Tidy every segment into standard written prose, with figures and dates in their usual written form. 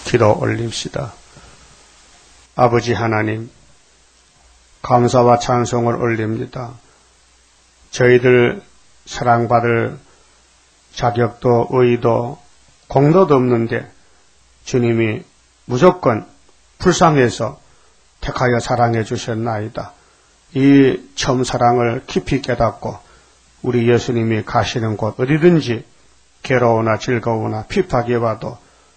기도 올립시다. 아버지 하나님, 감사와 찬송을 올립니다. 저희들 사랑받을 자격도 의도 공로도 없는데 주님이 무조건 불쌍해서 택하여 사랑해 주셨나이다. 이 처음 사랑을 깊이 깨닫고 우리 예수님이 가시는 곳 어디든지 괴로우나 즐거우나 핍박이 와도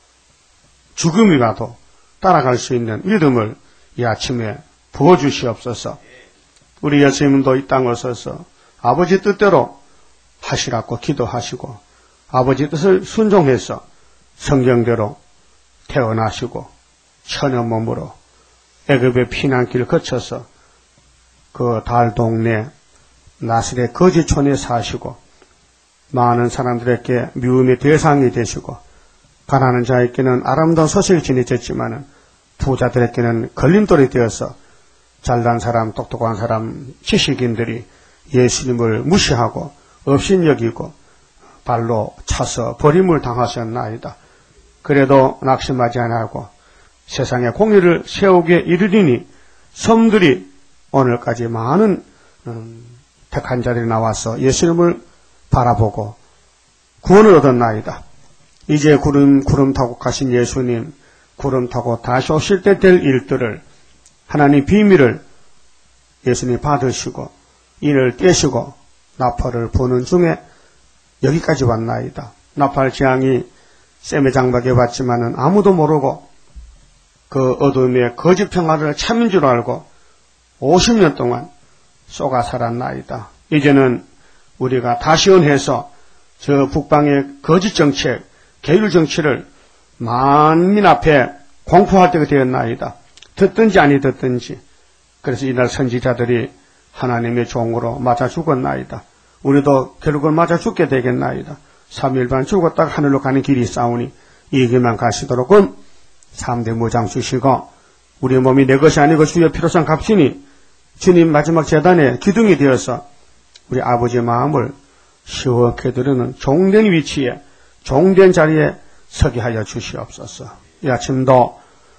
죽음이 와도 따라갈 수 있는 믿음을 이 아침에 부어주시옵소서. 우리 예수님도 이 땅에 오셔서 아버지 뜻대로 하시라고 기도하시고 아버지 뜻을 순종해서 성경대로 태어나시고 천여 몸으로 애굽의 피난길 거쳐서 그 달 동네 나스렛 거지촌에 사시고 많은 사람들에게 미움의 대상이 되시고 가난한 자에게는 아름다운 소식이 전해졌지만 부자들에게는 걸림돌이 되어서 잘난 사람, 똑똑한 사람, 지식인들이 예수님을 무시하고 업신여기고 발로 차서 버림을 당하셨나이다. 그래도 낙심하지 아니하고 세상에 공의를 세우게 이르리니 섬들이 오늘까지 많은 택한 자들이 나와서 예수님을 바라보고 구원을 얻었나이다. 이제 구름 타고 가신 예수님, 구름 타고 다시 오실 때 될 일들을 하나님 비밀을 예수님이 받으시고 이를 떼시고 나팔을 부는 중에 여기까지 왔나이다. 나팔 재앙이 셈의 장막에 왔지만은 아무도 모르고 그 어둠의 거짓 평화를 참인 줄 알고 50년 동안 쏘가 살았나이다. 이제는 우리가 다시원해서 저 북방의 거짓 정책, 계율 정치를 만민 앞에 공포할 때가 되었나이다. 듣든지 아니 듣든지. 그래서 이날 선지자들이 하나님의 종으로 맞아 죽었나이다. 우리도 결국은 맞아 죽게 되겠나이다. 3일 반 죽었다가 하늘로 가는 길이 싸우니 이 길만 가시도록은 3대 무장 주시고 우리 몸이 내 것이 아니고 주의 피로상 값이니 주님 마지막 제단에 기둥이 되어서 우리 아버지의 마음을 시원케 드리는 종된 위치에 종된 자리에 서게 하여 주시옵소서. 이 아침도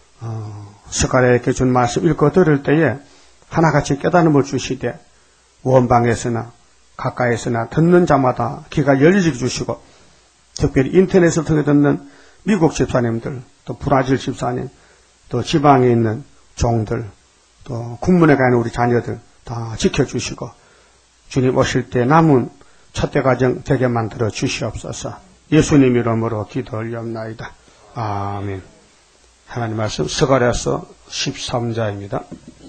스가랴에게 준 말씀 읽고 들을 때에 하나같이 깨달음을 주시되 원방에서나 가까이서나 듣는 자마다 귀가 열리게 주시고 특별히 인터넷을 통해 듣는 미국 집사님들, 또 브라질 집사님, 또 지방에 있는 종들, 또 국문에 가는 우리 자녀들 다 지켜주시고 주님 오실 때 남은 첫대 가정 되게 만들어 주시옵소서. 예수님 이름으로 기도 올리옵나이다. 아멘. 하나님 말씀 스가랴서 13장입니다.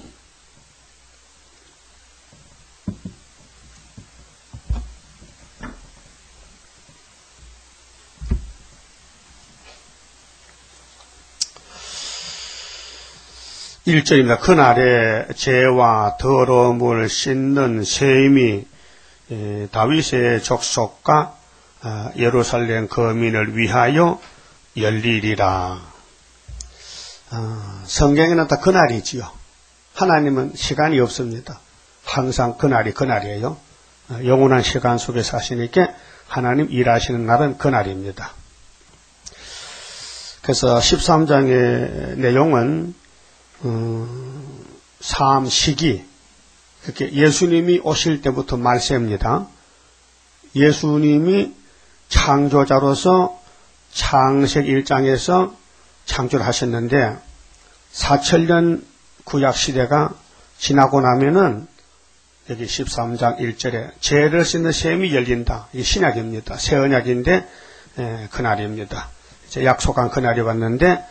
일절입니다. 그날에 죄와 더러움을 씻는 셈이 다윗의 족속과 예루살렘 거민을 위하여 열리리라. 성경에는 다 그날이지요. 하나님은 시간이 없습니다. 항상 그날이에요. 영원한 시간 속에 사시니까 하나님 일하시는 날은 그날입니다. 그래서 13장의 내용은 삶 시기, 그렇게 예수님이 오실 때부터 말세입니다. 예수님이 창조자로서 창세기 1장에서 창조를 하셨는데 4,000년 구약 시대가 지나고 나면은 여기 13장 1절에 죄를 씻는 셈이 열린다. 이게 신약입니다. 새 언약인데 그날입니다. 이제 약속한 그날이 왔는데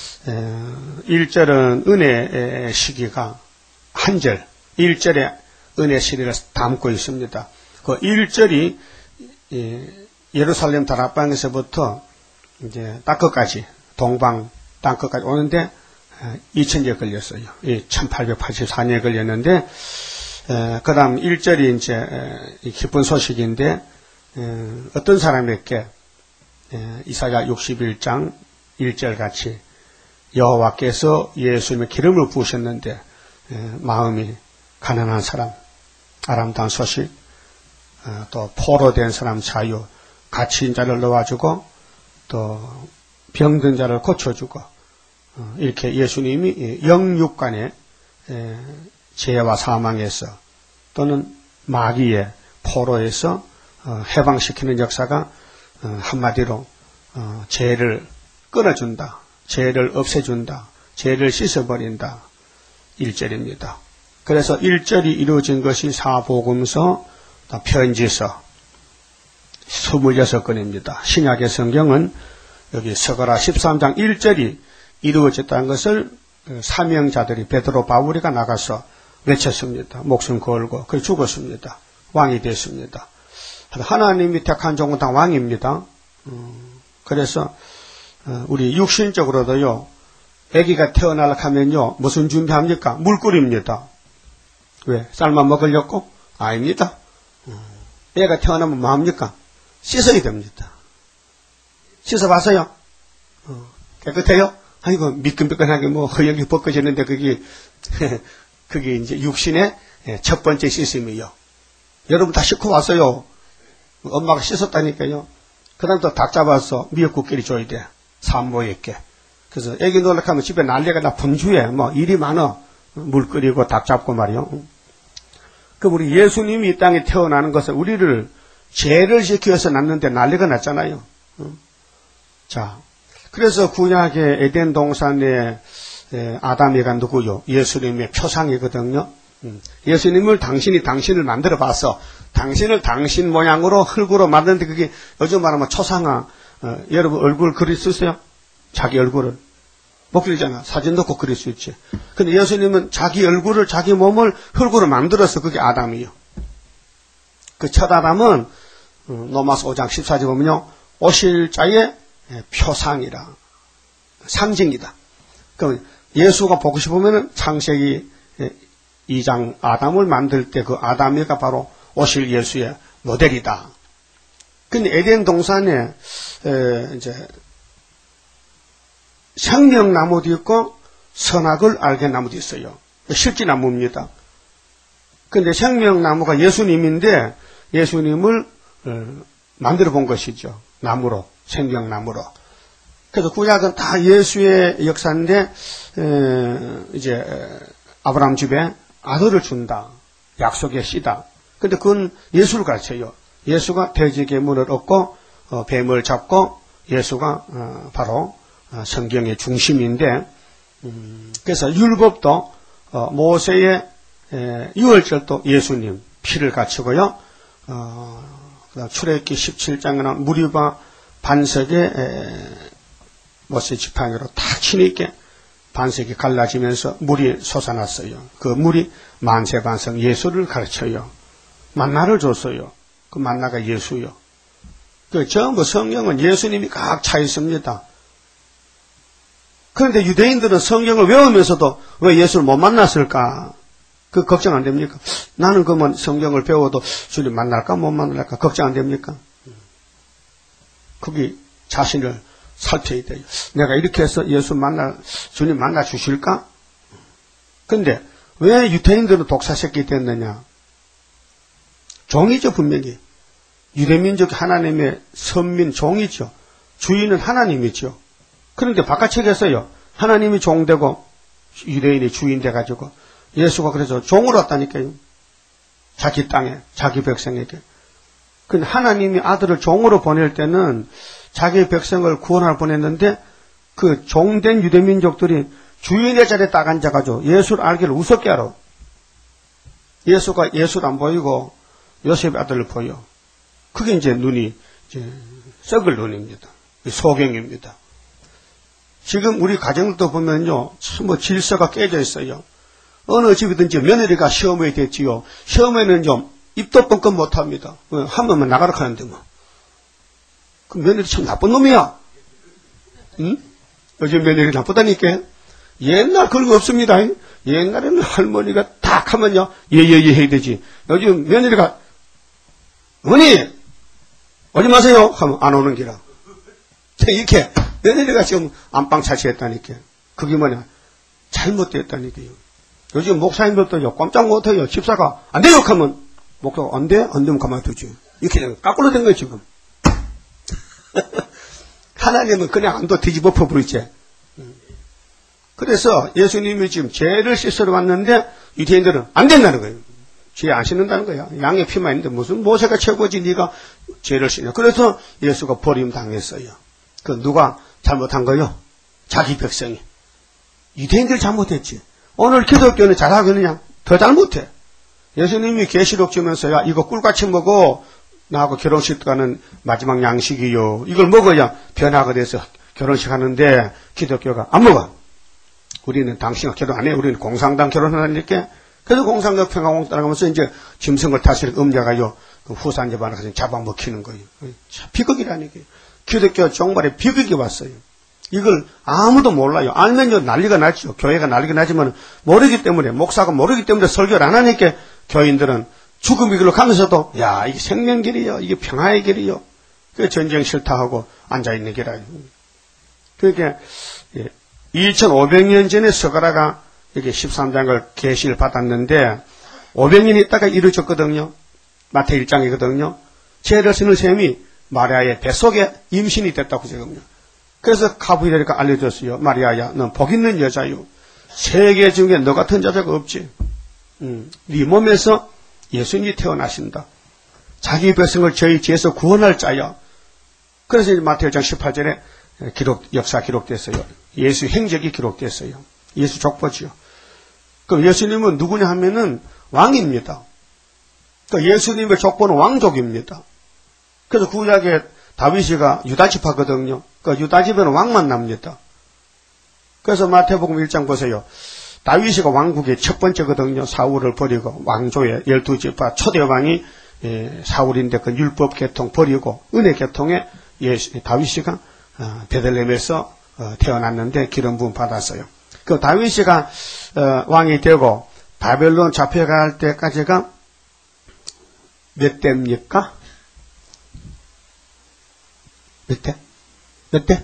1절은 은혜의 시기가 한 절, 1절에 은혜 시기를 담고 있습니다. 그 1절이 예루살렘 다락방에서부터 이제 땅끝까지, 동방 땅끝까지 오는데 2000년 걸렸어요. 1884년에 걸렸는데, 그 다음 1절이 이제 기쁜 소식인데, 어떤 사람에게 이사야 61장 1절 같이 여호와께서 예수님의 기름을 부으셨는데 마음이 가난한 사람, 아름다운 소식, 또 포로된 사람 자유, 갇힌 자를 놓아주고 또 병든 자를 고쳐주고 이렇게 예수님이 영육간의 죄와 사망에서 또는 마귀의 포로에서 해방시키는 역사가 한마디로 죄를 끊어준다, 죄를 없애준다, 죄를 씻어버린다 1절입니다. 그래서 1절이 이루어진 것이 사복음서, 편지서 26건입니다. 신약의 성경은 여기 서가라 13장 1절이 이루어졌다는 것을 사명자들이 베드로 바울이가 나가서 외쳤습니다. 목숨 걸고 그래 죽었습니다. 왕이 됐습니다. 하나님이 택한 종은 다 왕입니다. 그래서 우리 육신적으로도요, 아기가 태어나려고 하면요, 무슨 준비합니까? 물 끓입니다. 왜? 쌀만 먹으려고? 아닙니다. 애가 태어나면 뭐 합니까? 씻어야 됩니다. 씻어봤어요? 깨끗해요? 아이고, 미끈미끈하게 뭐 허영이 벗겨졌는데 그게 이제 육신의 첫 번째 씻음이요. 여러분 다 씻고 왔어요. 엄마가 씻었다니까요. 그 다음 또 닭 잡아서 미역국끼리 줘야 돼. 산모에게. 그래서 애기 놀라고 하면 집에 난리가 나 분주해. 뭐 일이 많아. 물 끓이고 닭 잡고 말이요. 그럼 우리 예수님이 이 땅에 태어나는 것은 우리를 죄를 지키어서 낳는데 난리가 났잖아요. 자, 그래서 구약의 에덴 동산의 아담이가 누구요? 예수님의 표상이거든요. 예수님을 당신을 만들어 봐서 당신을 당신 모양으로 흙으로 만드는데 그게 요즘 말하면 초상화. 여러분 얼굴 그릴 수 있어요? 자기 얼굴을. 못 그리잖아. 사진 넣고 그릴 수 있지. 근데 예수님은 자기 얼굴을, 자기 몸을 흙으로 만들어서 그게 아담이요. 그 첫 아담은 로마서 5장 14절 보면요. 오실 자의 표상이라. 상징이다. 그럼 예수가 보고 싶으면 창세기 2장 아담을 만들 때 그 아담이가 바로 오실 예수의 모델이다. 근데 에덴 동산에 이제 생명나무도 있고 선악을 알게 나무도 있어요. 실지나무입니다. 근데 생명나무가 예수님인데 예수님을 만들어 본 것이죠. 나무로, 생명나무로. 그래서 구약은 다 예수의 역사인데 이제 아브라함 집에 아들을 준다. 약속의 씨다. 근데 그건 예수를 가르쳐요. 예수가 돼지 괴물을 얻고 뱀을 잡고 예수가 바로 성경의 중심인데 그래서 율법도 모세의 유월절도 예수님 피를 갖추고요. 그다음 출애굽기 17장에는 무리바 반석에 모세 지팡이로 탁 치니까 반석이 갈라지면서 물이 솟아났어요. 그 물이 만세반석 예수를 가르쳐요. 만나를 줬어요. 그 만나가 예수요. 그 전부 성경은 예수님이 각 차 있습니다. 그런데 유대인들은 성경을 외우면서도 왜 예수를 못 만났을까? 그 걱정 안 됩니까? 나는 그러면 성경을 배워도 주님 만날까 못 만날까 걱정 안 됩니까? 거기 자신을 살펴야 돼요. 내가 이렇게 해서 주님 만나 주실까? 근데 왜 유대인들은 독사새끼 됐느냐? 종이죠, 분명히. 유대민족 하나님의 선민 종이죠. 주인은 하나님이죠. 그런데 바깥책에서요, 하나님이 종되고 유대인이 주인 돼가지고 예수가 그래서 종으로 왔다니까요. 자기 땅에, 자기 백성에게. 근데 하나님이 아들을 종으로 보낼 때는 자기 백성을 구원하러 보냈는데 그 종된 유대민족들이 주인의 자리에 딱 앉아가지고 예수를 알기를 우습게 알아. 예수가 예수를 안 보이고 요셉의 아들을 보여. 그게 이제 눈이 이제 썩을 눈입니다. 소경입니다. 지금 우리 가정도 보면요, 뭐 질서가 깨져 있어요. 어느 집이든지 며느리가 시어머니 됐지요. 시어머니는요, 입도 뻥끗 못합니다. 한 번만 나가라 하는데 뭐. 그 며느리 참 나쁜 놈이야. 응? 요즘 며느리 나쁘다니까. 옛날 그런 거 없습니다. 옛날에는 할머니가 딱 하면요, 예예예 해야 되지. 요즘 며느리가 어머니 오지 마세요 하면 안 오는 기라. 이렇게 며느리가 지금 안방 차치했다니까. 그게 뭐냐, 잘못됐다니까요. 요즘 목사님들도요, 꼼짝 못해요. 집사가 안 돼요 하면 목사가 안 돼? 안 되면 가만두지. 이렇게 까꾸로 된 거예요 지금. 하나님은 그냥 안도 뒤집어 버리지. 그래서 예수님이 지금 죄를 씻으러 왔는데 유대인들은 안 된다는 거예요. 죄 안 씻는다는 거야. 양의 피만 있는데 무슨 모세가 최고지 네가 죄를 씻냐. 그래서 예수가 버림당했어요. 그 누가 잘못한 거요? 자기 백성이. 유대인들이 잘못했지. 오늘 기독교는 잘하겠느냐? 더 잘못해. 예수님이 계시록 주면서 야 이거 꿀같이 먹어. 나하고 결혼식 가는 마지막 양식이요. 이걸 먹어야 변화가 돼서 결혼식 하는데 기독교가 안 먹어. 우리는 당신과 결혼 안 해. 우리는 공산당 결혼하니까. 그래서 공산당 평화공 따라가면서 이제 짐승을 타실 음자가요. 그 후산 집안을 가서 잡아먹히는 거예요. 비극이라니까요. 기독교 종말에 비극이 왔어요. 이걸 아무도 몰라요. 알면요 난리가 나죠. 교회가 난리가 나지만 모르기 때문에 목사가 모르기 때문에 설교를 안 하니까 교인들은 죽음의 길로 가면서도 야 이게 생명길이요. 이게 평화의 길이요. 그 전쟁 싫다 하고 앉아있는 길이에요. 그러니까 2500년 전에 스가랴가 이렇게 13장을 계시를 받았는데 500년 있다가 이루어졌거든요. 마태 1장이거든요. 죄를 쓰는 셈이 마리아의 뱃속에 임신이 됐다고 지금요. 그래서 가브리엘이가 알려줬어요. 마리아야, 넌 복 있는 여자요. 세계 중에 너 같은 여자가 없지. 네 몸에서 예수님이 태어나신다. 자기 백성을 저희 죄에서 구원할 자야. 그래서 이제 마태 1장 18절에 역사 기록됐어요. 예수 행적이 기록됐어요. 예수 족보지요. 그 예수님은 누구냐 하면은 왕입니다. 그 예수님의 족보는 왕족입니다. 그래서 구약에 다윗이가 유다지파거든요. 그 유다집에는 왕만 납니다. 그래서 마태복음 1장 보세요. 다윗이가 왕국의 첫 번째거든요. 사울을 버리고 왕조의 12지파 초대 왕이 사울인데 그 율법 계통 버리고 은혜 계통에 다윗이가 베들레헴에서 태어났는데 기름 부음 받았어요. 그 다윗이가 왕이 되고 바벨론 잡혀갈 때까지가 몇 대입니까? 몇 대? 몇 대?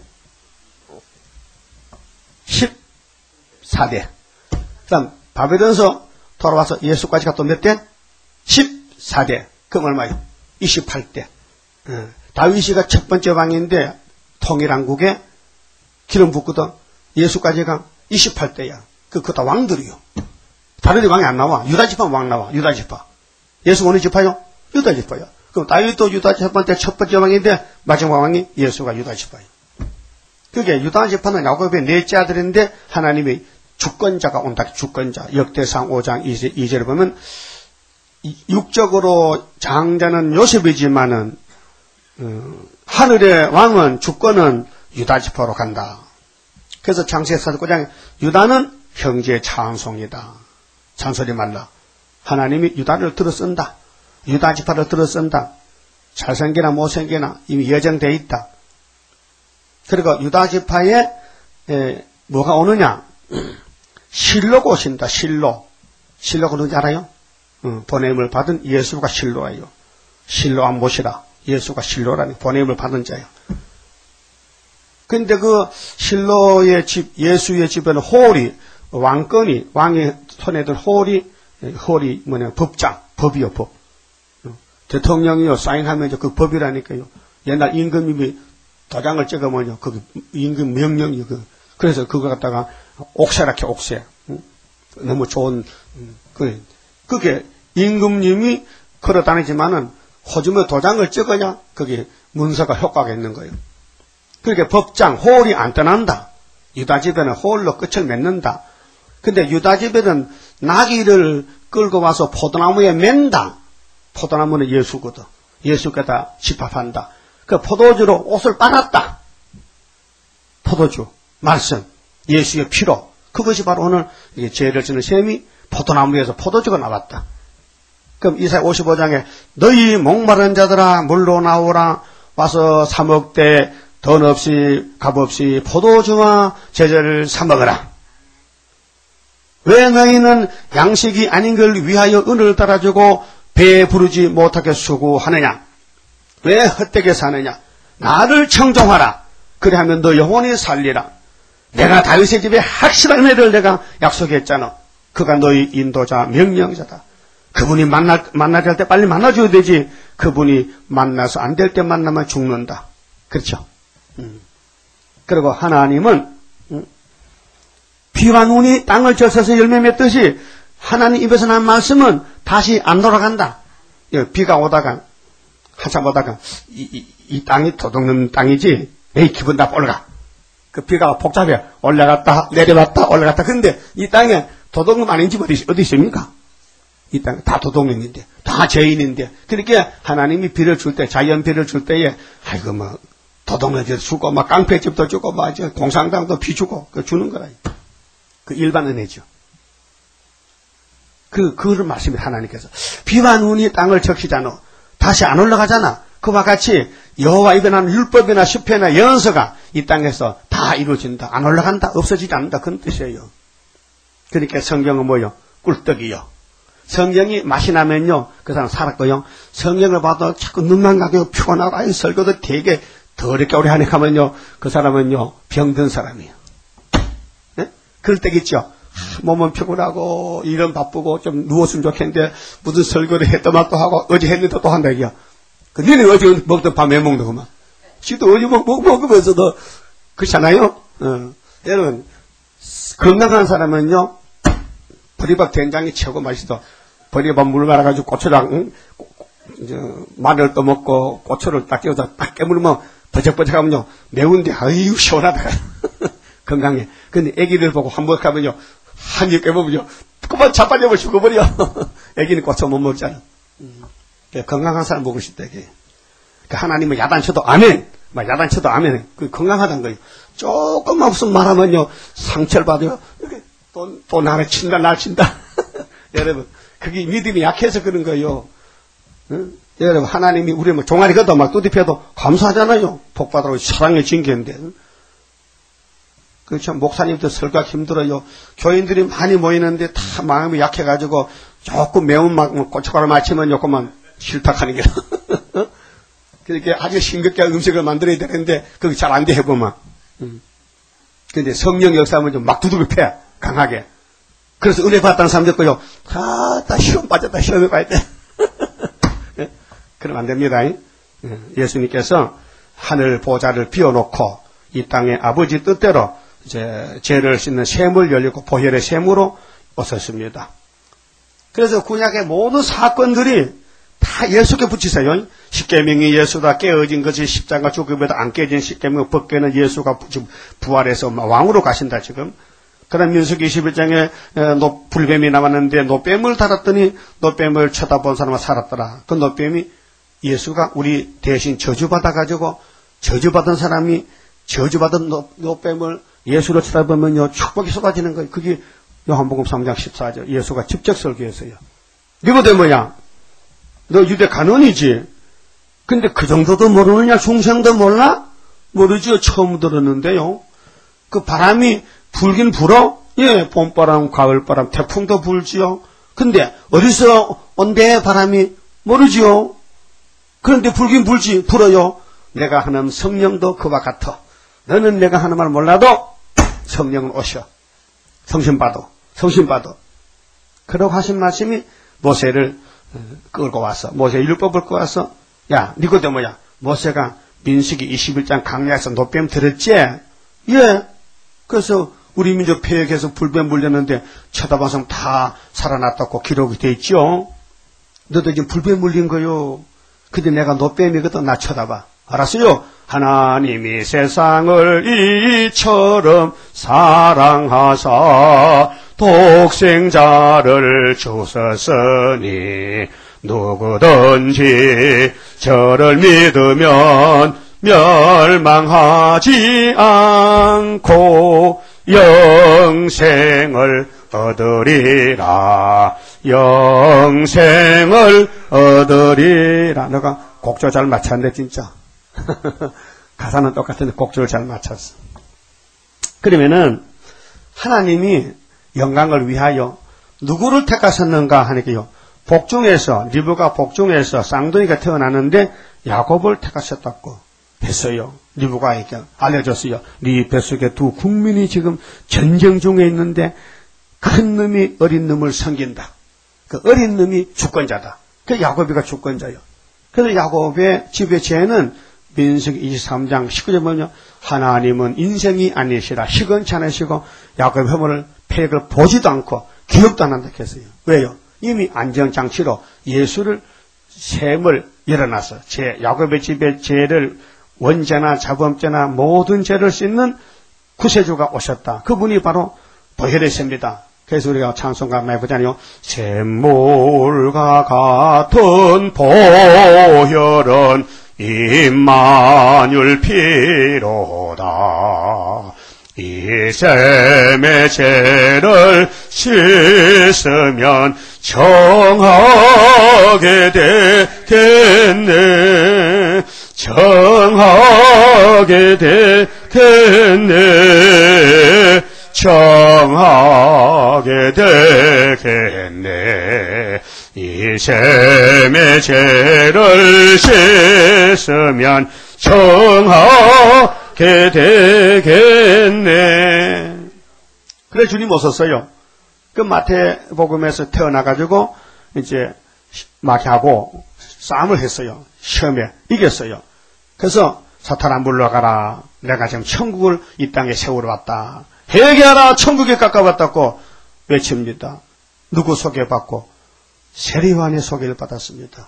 14대. 그 다음 바벨론에서 돌아와서 예수까지가 또 몇 대? 14대. 그럼 얼마요? 28대. 다윗이가 첫 번째 왕인데 통일왕국에 기름 붓거든. 예수까지가 28대야. 그거 다 왕들이요. 다른 데 왕이 안 나와. 유다지파 왕 나와. 유다지파. 예수 어느 지파요? 유다지파요. 그럼 다윗도 유다지파 때 첫 번째 왕인데 마지막 왕이 예수가 유다지파예요. 그게 유다지파는 야곱의 넷째 아들인데 하나님의 주권자가 온다. 주권자. 역대상 5장 2절에 보면 육적으로 장자는 요셉이지만은 하늘의 왕은 주권은 유다지파로 간다. 그래서 창세기 49장에 유다는 형제의 찬송이다. 잔소리 말라. 하나님이 유다를 들어쓴다. 유다지파를 들어쓴다. 잘생기나 못생기나 이미 예정되어 있다. 그리고 유다지파에 뭐가 오느냐? 실로가 오신다. 실로. 실로가 누군지 알아요? 보냄을 받은 예수가 실로예요. 실로 안 모시라. 예수가 실로라니 보냄을 받은 자예요. 근데 그 실로의 집, 예수의 집에는 홀이, 왕권이, 왕의 손에 든 홀이 뭐냐, 법장, 법이요, 법. 대통령이요, 사인하면 그 법이라니까요. 옛날 임금님이 도장을 찍으면요, 그 임금 명령이요. 그래서 그거 갖다가 옥새라케 옥새. 너무 좋은, 그게 임금님이 걸어 다니지만은 호주머니 도장을 찍어야 그게 문서가 효과가 있는 거예요. 그러니까 법장, 홀이 안 떠난다. 유다집에는 홀로 끝을 맺는다. 근데 유다집에는 나귀를 끌고 와서 포도나무에 맨다. 포도나무는 예수거든. 예수께다 집합한다. 그 포도주로 옷을 빨았다. 포도주, 말씀, 예수의 피로. 그것이 바로 오늘 죄를 지는 셈이 포도나무에서 포도주가 나왔다. 그럼 이사야 55장에 너희 목마른 자들아 물로 나오라. 와서 사 먹되 돈 없이 값 없이 포도주와 제자를 사 먹어라. 왜 너희는 양식이 아닌 걸 위하여 은을 따라주고 배에 부르지 못하게 수고하느냐? 왜 헛되게 사느냐? 나를 청종하라. 그래하면 너 영원히 살리라. 내가 다윗의 집에 확실한 애를 내가 약속했잖아. 그가 너희 인도자 명령자다. 그분이 만나야 될 때 빨리 만나줘야 되지. 그분이 만나서 안 될 때 만나면 죽는다. 그렇죠? 그리고 하나님은 비와 눈이 땅을 적셔서 열매 맺듯이 하나님 입에서 난 말씀은 다시 안 돌아간다. 비가 오다가 한참 오다가 이 땅이 도둑는 땅이지 에이 기분 나빠 올라가. 그 비가 복잡해. 올라갔다 내려갔다 올라갔다. 근데 이 땅에 도둑놈 아닌 집 어디 있습니까? 이 땅 다 도둑놈인데 다 죄인인데 그렇게 하나님이 비를 줄 때 자연 비를 줄 때에 아이고 뭐 도둑놈도 주고 막 깡패집도 주고 막 공상당도 비 주고 그 주는 거라. 그 일반 은혜죠. 그거를 말씀해 하나님께서 비와 눈이 땅을 적시잖아. 다시 안 올라가잖아. 그와 같이 여호와 입에 나는 율법이나 시편이나 예언서가 이 땅에서 다 이루어진다. 안 올라간다. 없어지지 않는다. 그런 뜻이에요. 그러니까 성경은 뭐요? 꿀떡이요. 성경이 맛이 나면요. 그 사람 살았고요. 성경을 봐도 자꾸 눈만 가게 피곤하고 아이 설교도 되게 더럽게 오래 하니까 하면요. 그 사람은요. 병든 사람이에요. 네? 그럴 때겠죠. 몸은 피곤하고 일은 바쁘고 좀 누웠으면 좋겠는데 무슨 설교를 했더만 또 하고 어제 했는데 또 한다 이게요. 너는 어제 먹던 밤에 먹는 거만. 지도 어제 먹으면서도 그렇잖아요. 여러분 건강한 사람은요. 보리밥 된장이 최고 맛있어. 보리밥 물 말아가지고 고추장 마늘 또 먹고 고추를 딱 끼워서 딱 깨물으면 버적버적하면요. 매운데 아유 시원하다. 건강해. 근데 애기들 보고 한번 가면요. 한 입 깨보면요. 그만 자빠져버 죽어버려. 애기는 고추 못 먹잖아. 건강한 사람 먹을 수 있다. 이게. 하나님은 야단쳐도 아멘. 막 야단쳐도 아멘. 그 건강하다는 거예요. 조금만 무슨 말하면요. 상처를 받아요. 이렇게 또 나를 친다, 날 친다. 여러분, 그게 믿음이 약해서 그런 거예요. 응? 여러분, 하나님이 우리 뭐 종아리 걷어 막 두드려도 감사하잖아요. 복받으라고 사랑의 징계인데. 그렇죠. 목사님도 설교하기 힘들어요. 교인들이 많이 모이는데 다 마음이 약해가지고 조금 매운 고춧가루 맞히면 조금만 실탁하는 게. 그렇게 아주 싱겁게 음식을 만들어야 되는데 그게 잘 안 돼 해보면. 근데 성령 역사하면 좀 막 두들겨 패. 강하게. 그래서 은혜 받았다는 사람들 거요. 다 시험 빠졌다, 시험에 빠졌다. 그러면 안 됩니다. 예수님께서 하늘 보좌를 비워놓고 이 땅에 아버지 뜻대로 이제 죄를 씻는 샘을 열리고 보혈의 샘으로 오셨습니다. 그래서 구약의 모든 사건들이 다 예수께 붙이세요. 십계명이 예수가 깨어진 것이 십자가 죽음에도 안 깨진 십계명 벗겨는 예수가 부활해서 왕으로 가신다 지금. 그다음 민수기 21장에 불뱀이 나왔는데 노뱀을 달았더니 노뱀을 쳐다본 사람은 살았더라. 그 노뱀이 예수가 우리 대신 저주받아가지고 저주받은 사람이 저주받은 노뱀을 예수로 쳐다보면요 축복이 쏟아지는 거예요. 그게 요한복음 3장 14절 예수가 직접 설교했어요. 니고데 뭐야? 너 유대 간원이지? 근데 그 정도도 모르느냐? 중생도 몰라? 모르지요. 처음 들었는데요. 그 바람이 불긴 불어? 예, 봄바람, 가을바람, 태풍도 불지요. 근데 어디서 온대 바람이? 모르지요. 그런데 불긴 불지, 불어요. 내가 하는 성령도 그와 같아. 너는 내가 하는 말 몰라도 성령은 오셔. 성신받아. 그러고 하신 말씀이 모세를 끌고 와서, 모세 율법을 끌고 와서, 야, 니고데모야, 모세가 민수기 21장 강야에서 노뱀 들었지? 예. 그래서 우리 민족 폐역해서 불뱀 물렸는데 쳐다봐서 다 살아났다고 기록이 돼 있죠. 너도 지금 불뱀 물린 거요. 근데 내가 노뱀이거든. 나 쳐다봐. 알았어요? 하나님이 세상을 이처럼 사랑하사 독생자를 주셨으니 누구든지 저를 믿으면 멸망하지 않고 영생을 얻으리라. 영생을 얻으리라. 내가 곡조 잘 맞췄네 진짜. 가사는 똑같은데 곡조를 잘 맞췄어. 그러면은 하나님이 영광을 위하여 누구를 택하셨는가 하니까요. 복중에서 리브가 복중에서 쌍둥이가 태어나는데 야곱을 택하셨다고 했어요. 리브가에게 알려줬어요. 네 뱃속에 두 국민이 지금 전쟁 중에 있는데 큰 놈이 어린 놈을 섬긴다. 그 어린 놈이 주권자다. 그 야곱이가 주권자예요. 그래서 야곱의 집의 죄는 민수기 23장 19절 보면 하나님은 인생이 아니시라 시건치 않으시고 야곱의 허물을 폐역을 보지도 않고 기억도 안 한다 했어요. 왜요? 이미 안전장치로 예수를 셈을 열어놨어. 야곱의 집에 죄를 원죄나 자범죄나 모든 죄를 씻는 구세주가 오셨다. 그분이 바로 보혈의 셈입니다. 그래서 우리가 찬송가 많이 보잖아요. 샘물과 같은 보혈은 임마누엘 피로다. 이 셈의 죄를 씻으면 정하게 되겠네. 정하게 되겠네. 정하게 되겠네. 이 셈의 죄를 씻으면 정하게 되겠네. 그래 주님 오셨어요. 그 마태복음에서 태어나가지고 이제 마귀하고 싸움을 했어요. 시험에 이겼어요. 그래서 사탄아 물러가라. 내가 지금 천국을 이 땅에 세우러 왔다. 회개하라. 천국에 가까웠다고 외칩니다. 누구 소개받고? 세리요한의 소개를 받았습니다.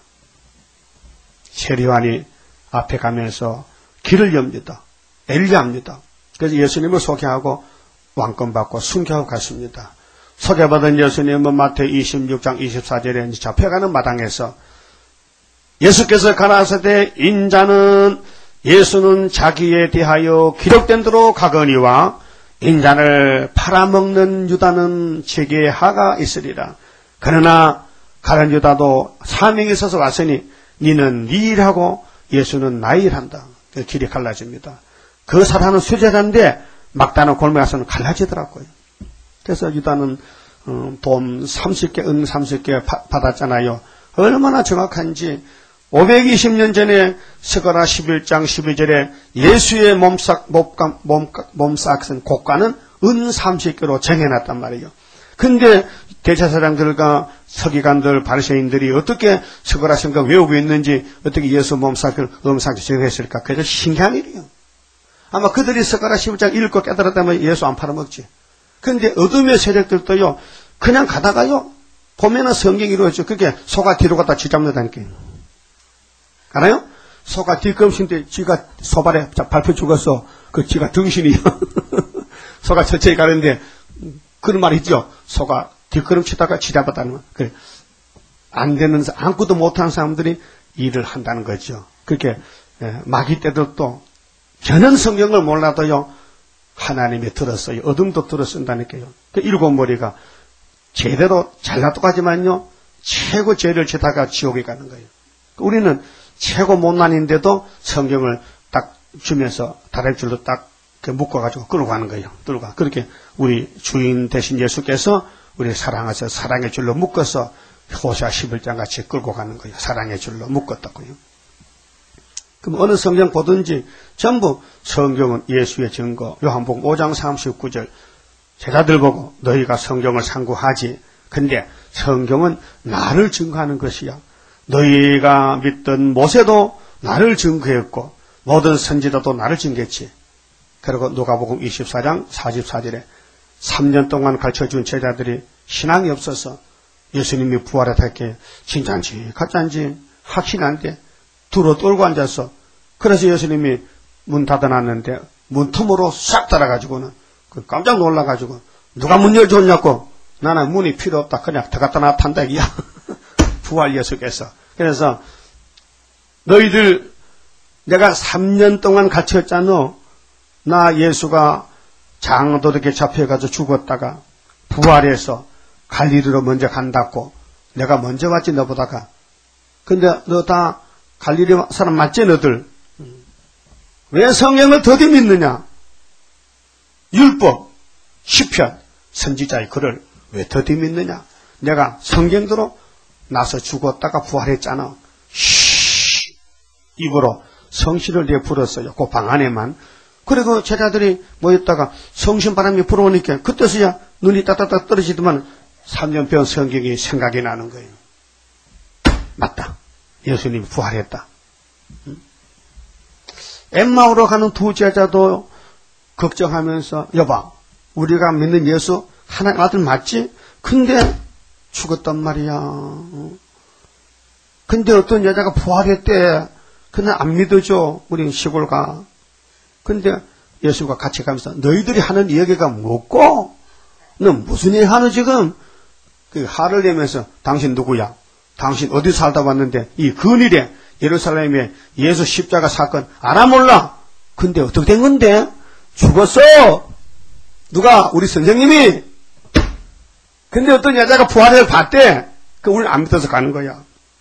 세리요한이 앞에 가면서 길을 엽니다. 엘리야입니다. 그래서 예수님을 소개하고 왕권 받고 순교하고 갔습니다. 소개받은 예수님은 마태 26장 24절에 잡혀가는 마당에서 예수께서 가라사대 인자는 예수는 자기에 대하여 기록된 대로 가거니와 인자를 팔아먹는 유다는 제게 하가 있으리라. 그러나 가련 유다도 사명이 있어서 왔으니 니는 네 일하고 예수는 나의 일한다. 그 길이 갈라집니다. 그 사람은 수제자인데 막다른 골목에서는 갈라지더라고요. 그래서 유다는 돈 30개, 은 30개 받았잖아요. 얼마나 정확한지 520년 전에 스가랴 11장 12절에 예수의 몸삭은 고가는 은 30개로 정해놨단 말이에요. 근데 대제사장들과 서기관들, 바리새인들이 어떻게 스가랴 성경 외우고 있는지 어떻게 예수 몸삭을 음삭 정했을까? 그래서 신기한 일이에요. 아마 그들이 스가랴 11장 읽고 깨달았다면 예수 안 팔아먹지. 근데 어둠의 세력들도요, 그냥 가다가요, 보면은 성경이 이루어져. 그게 소가 뒤로 갔다 쥐잡는다니까요. 알아요? 소가 뒷검신데 쥐가 소발에 밟혀 죽었어. 그 쥐가 등신이요. 소가 천천히 가는데, 그런 말 있죠. 소가 뒷걸음치다가 쥐잡았다는 거. 그래. 안 되는, 아무것도 못하는 사람들이 일을 한다는 거죠. 그렇게, 마귀 때도 또, 전혀 성경을 몰라도요, 하나님이 들었어요. 어둠도 들었쓴다니까요. 그 일곱 머리가 제대로 잘나도 하지만요, 최고 죄를 지다가 지옥에 가는 거예요. 우리는 최고 못난인데도 성경을 딱 주면서 다래줄로 딱 묶어가지고 끌고 가는 거예요. 끌고 가. 그렇게 우리 주인 대신 예수께서 우리 사랑하셔서 사랑의 줄로 묶어서 호세아 11장 같이 끌고 가는 거예요. 사랑의 줄로 묶었다고요. 그럼 어느 성경 보든지 전부 성경은 예수의 증거. 요한복음 5장 39절 제자들 보고 너희가 성경을 상고하지. 근데 성경은 나를 증거하는 것이야. 너희가 믿던 모세도 나를 증거했고 모든 선지자도 나를 증거했지. 그리고 누가복음 24장 44절에 3년 동안 가르쳐준 제자들이 신앙이 없어서 예수님이 부활했다게 진짜인지 가짜인지 확신이 안 돼. 두루 떨고 앉았어. 그래서 예수님이 문 닫아놨는데 문 틈으로 싹 달아가지고는 깜짝 놀라가지고 누가 문 열어줬냐고. 나는 문이 필요 없다. 그냥 들어갔다 나탄다 이야. 부활 예수께서. 그래서 너희들 내가 3년 동안 갇혔잖아. 나 예수가 장도덕에 잡혀가지고 죽었다가 부활해서 갈릴리로 먼저 간다고. 내가 먼저 왔지 너보다가. 근데 너 다 갈릴리 사람 맞지 너들? 왜 성경을 더디 믿느냐? 율법, 시편, 선지자의 글을 왜 더디 믿느냐? 내가 성경대로 나서 죽었다가 부활했잖아. 쉬 입으로 성신을 내풀었어요. 그 방 안에만. 그리고 제자들이 모였다가 성신바람이 불어오니까 그때서야 눈이 따따따 떨어지더만 3년 전 성경이 생각이 나는 거예요. 맞다. 예수님이 부활했다. 엠마오로 가는 두 제자도 걱정하면서 여봐, 우리가 믿는 예수 하나님 아들 맞지? 근데 죽었단 말이야. 근데 어떤 여자가 부활했대. 근데 안 믿어줘. 우린 시골 가. 근데 예수가 같이 가면서 너희들이 하는 이야기가 뭐고? 너 무슨 일 하는 지금? 그 화를 내면서 당신 누구야? 당신 어디 살다 왔는데 이 근일에 예루살렘에 예수 십자가 사건 알아 몰라? 근데 어떻게 된 건데? 죽었어. 누가? 우리 선생님이. 근데 어떤 여자가 부활을 봤대. 그 우리는 안 믿어서 가는 거야.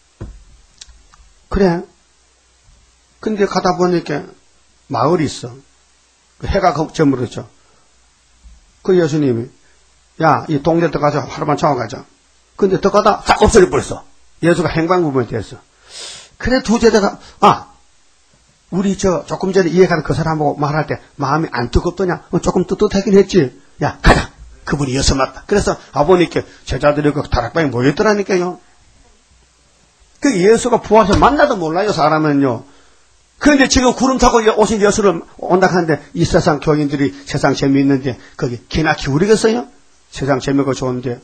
그래. 근데 가다 보니까 마을이 있어. 해가 저물었죠. 그 예수님이 야, 이 동네 들어가서 하루만 참아가자. 근데 들어가다 싹 없어져 버렸어. 예수가 행방부분이 됐어. 그래 두 제자가 우리 조금 전에 이해가는 그 사람하고 말할 때 마음이 안 뜨겁더냐? 조금 뜨뜻하긴 했지. 야, 가자. 그분이 예수 맞다. 그래서 아버님께 제자들이 그 다락방에 모였더라니까요. 그 예수가 부활해서 만나도 몰라요, 사람은요. 그런데 지금 구름 타고 오신 예수를 온다 하는데 이 세상 교인들이 세상 재미있는데 거기 기나 기울이겠어요? 세상 재미가 좋은데.